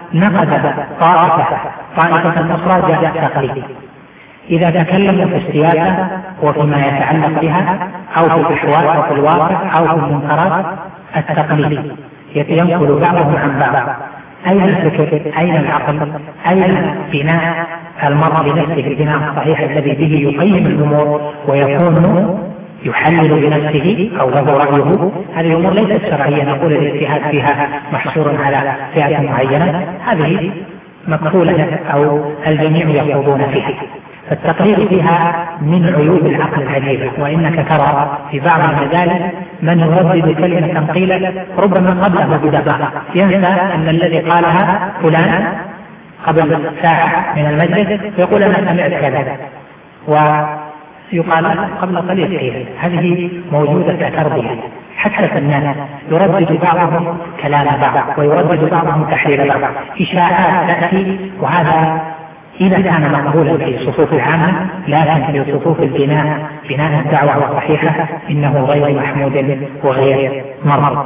نقد طائفة طائفة أخرى جاء التقليد. إذا تكلموا في السياسة وفيما يتعلق بها أو في الأحوال أو في الواقع أو في المنكرات التقليد ينقل بعضهم عن بعض. أين الفكر؟ أين العقل؟ أين بناء المرء بنفسه البناء الصحيح الذي به يقيم الأمور ويكون يحلل بنفسه أو له رأيه؟ هذه الأمور ليست شرعية نقول الاجتهاد فيها محصور على فئة معينة، هذه مقبولة أو الجميع يخوضون فيها. فالتقرير فيها من عيوب العقل العجيبة، وإنك ترى في بعض المجالس من يردد كلمة قيلت ربما قبله بدقيقة ينسى أن الذي قالها فلان قبل ساعة من المجلس يقول أنا سمعت كذا ويقال قبل قليل قيل. هذه موجودة كتربية حتى في الناس، يردد بعضهم كلام بعض ويردد بعضهم تحليل بعض، إشاعات تأتي، وهذا إذا كان مقبولا في صفوف العامة، لكن في صفوف البناء بناء الدعوة الصحيحة إنه غير محمود وغير مرض.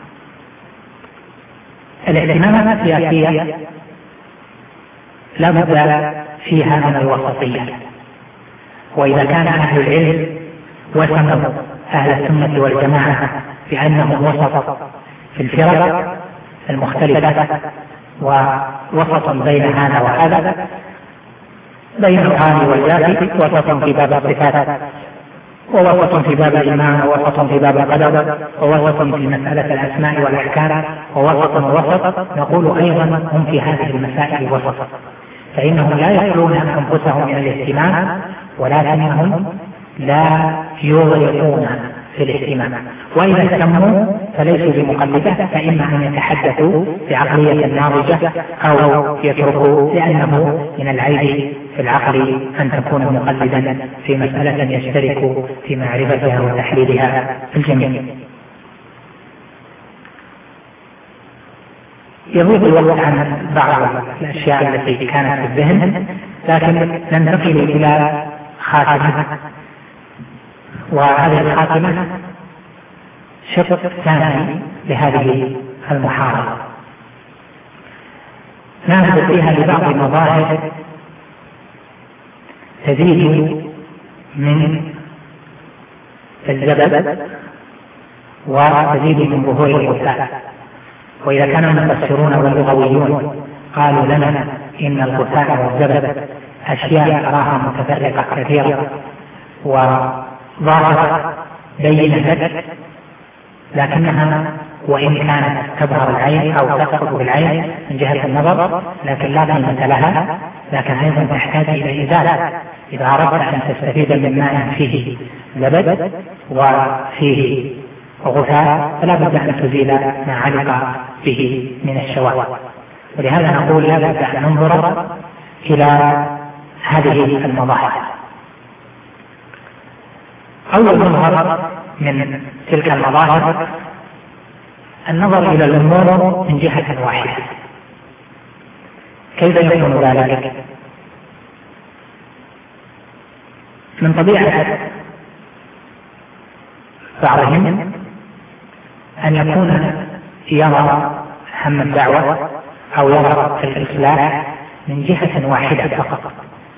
الاهتمامات السياسية لا بد فيها من الوسطية، وإذا كان أهل العلم وسموا أهل السنة والجماعة بأنهم وسط في الفرق المختلفة ووسط بين هذا وهذا، بين العام والجافي، وسط في باب الصفات ووسط في باب الإيمان ووسط في باب القدر ووسط في مسألة الأسماء والأحكام ووسط ووسط، نقول أيضا هم في هذه المسائل وسط، فإنهم لا يخلون أنفسهم من الاهتمام ولكنهم لا يغرقون في الاهتمام، وإذا اهتموا فليسوا بمقلدة، فإما أن يتحدثوا بعقلية ناضجة أو يتركوا، لأنه من العيب في العقل أن تكون مقلدا في مسألة يشترك في معرفتها وتحليلها الجميع. يضيق الوقت عن بعض الأشياء التي كانت في الذهن، لكن ننتقل إلى خاتمة، وهذه الخاتمة شق ثاني لهذه المحاضرة ننظر فيها لبعض مظاهر تزيد من الزبد وتزيد من ظهور الغثاء. وإذا كان المفسرون واللغويون قالوا لنا إن الغثاء والزبد أشياء أراها متفرقة كثيرة وظاهرة بينة لك، لكنها وإن كانت تظهر العين أو تخطر بالعين من جهة النظر لكن لا قيمة لها، لكن أيضا تحتاج إلى إزالة. إذا أردت أن تستفيد من ماء فيه زبد وفيه غثاء فلا بد أن تزيل ما علق به من الشوائب، ولهذا نقول لا بد أن ننظر إلى هذه المظاهر. أول مظهر من تلك المظاهر النظر إلى الأمور من جهة واحدة. كيف يكون ذلك؟ من طبيعة بعضهم أن يكون يرى هم الدعوة أو يرى الإصلاح من جهة واحدة فقط،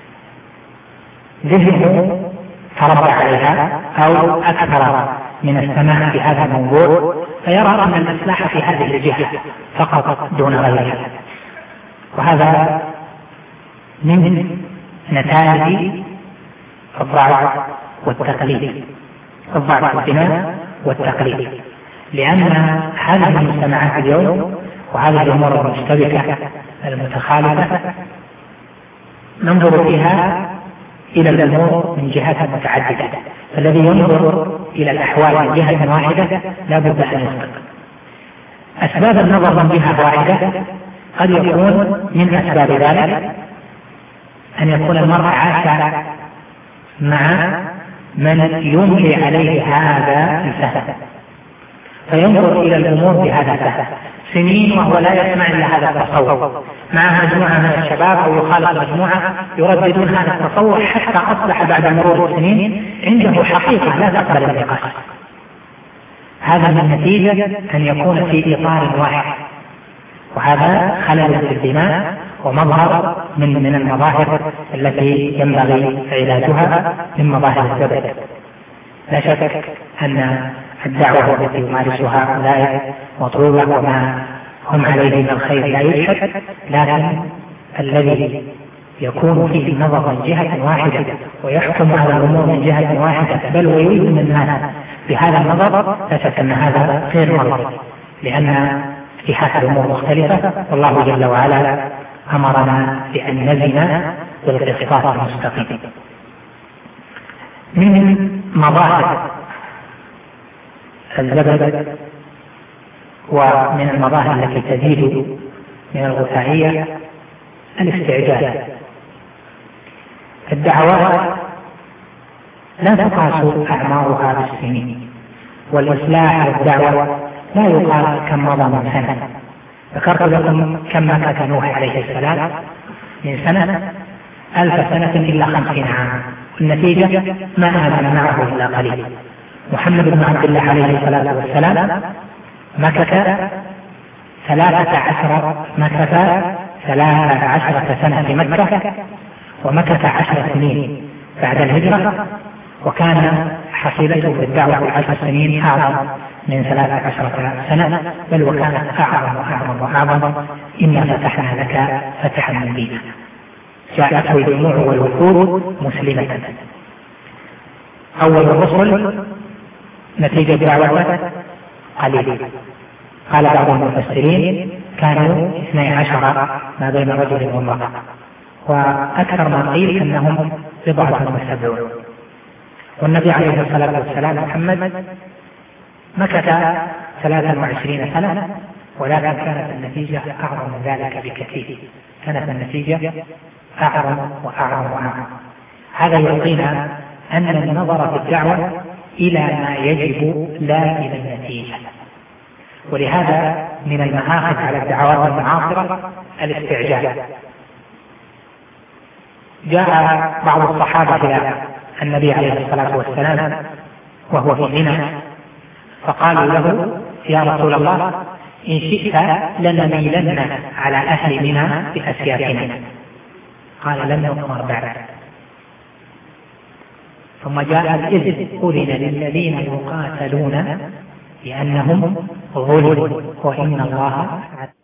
ذهنه تربى عليها أو أكثر من السماع في هذا الموضوع، فيرى أن الإصلاح في هذه الجهة فقط دون غيرها، وهذا من نتائج الضعف والتقليد، الضعف والبناء والتقليد، لأن هذه المجتمعات اليوم وهذه الأمور المشتبكة المتخالفة ننظر فيها إلى الأمور من جهات متعددة، فالذي ينظر إلى الأحوال من جهة واحدة لا بد أن يسبق. أسباب النظر من جهة واحدة قد يكون من أسباب ذلك أن يكون المرء عاش مع من يملي عليه هذا الفهم، فينظر إلى الأمور بهذا الفهم سنين وهو لا يسمع إلا هذا التصور، مع مجموعة من الشباب أو يخالف مجموعة يرددون هذا التصور حتى أصبح بعد مرور السنين عنده حقيقة لا تقبل النقاش. هذا من نتيجة أن يكون في إطار واحد، وهذا خلل في البناء ومظهر من من المظاهر التي ينبغي علاجها من مظاهر الزبد. لا شك أن الدعوة التي يمارسها هؤلاء مطلوبة وما هم عليه من الخير لا يشهد، لكن الذي يكون فيه النظر من جهة واحدة ويحكم على الأمور من جهة واحدة بل ويلزم الناس بهذا النظر، لا شك أن هذا غير مرضي، لأن اتحاد الأمور مختلفة، والله جل وعلا أمرنا بأن نزن بالقسطاس المستقيم. من مظاهر الزبد ومن المظاهر التي تزيد من الغثائية الاستعجال. الدعوات لا تقاس أعمارها بالسنين، والإصلاح والدعوة لا يقال كم مضى من سنة. ذكرت لكم كم مكث نوح عليه السلام من سنة ألف سنة إلا خمسين عاما، والنتيجة ما آمن معه إلا قليل. محمد بن عبد الله عليه الصلاة والسلام مكث ثلاثة عشر مكث ثلاثة عشرة سنة في مكة، ومكث عشر سنين بعد الهجرة، وكان حصيلته في الدعوة عشر سنين أعظم من ثلاثة عشرة سنة، بل وكانت أعظم وأعظم وأعظم. إنا فتحنا لك فتحا مبينا. جاءته الجموع والوفود مسلمة. أول الرسل نتيجة دعوته قليل، قال بعض المفسرين كانوا اثني عشر ما بين رجل وامرأة، وأكثر ما قيل أنهم بضعة وسبعون. والنبي عليه الصلاة والسلام محمد مكث ثلاثا وعشرين سنة، ولكن كانت النتيجة أعظم من ذلك بكثير، كانت النتيجة أعظم وأعظم وأعظم. هذا يعطينا أن النظر في الدعوة إلى ما يجب لا إلى النتيجة. ولهذا من المآخذ على الدعوات المعاصرة الاستعجال. جاء بعض الصحابة إلى النبي عليه الصلاة والسلام وهو في منى، فقالوا له يا رسول الله إن شئت لنميلن على أهل منى بأسيافنا. قال لن نؤمر بعد. ثم جاء الإذن أذن للذين يقاتلون بأنهم ظلموا وإن الله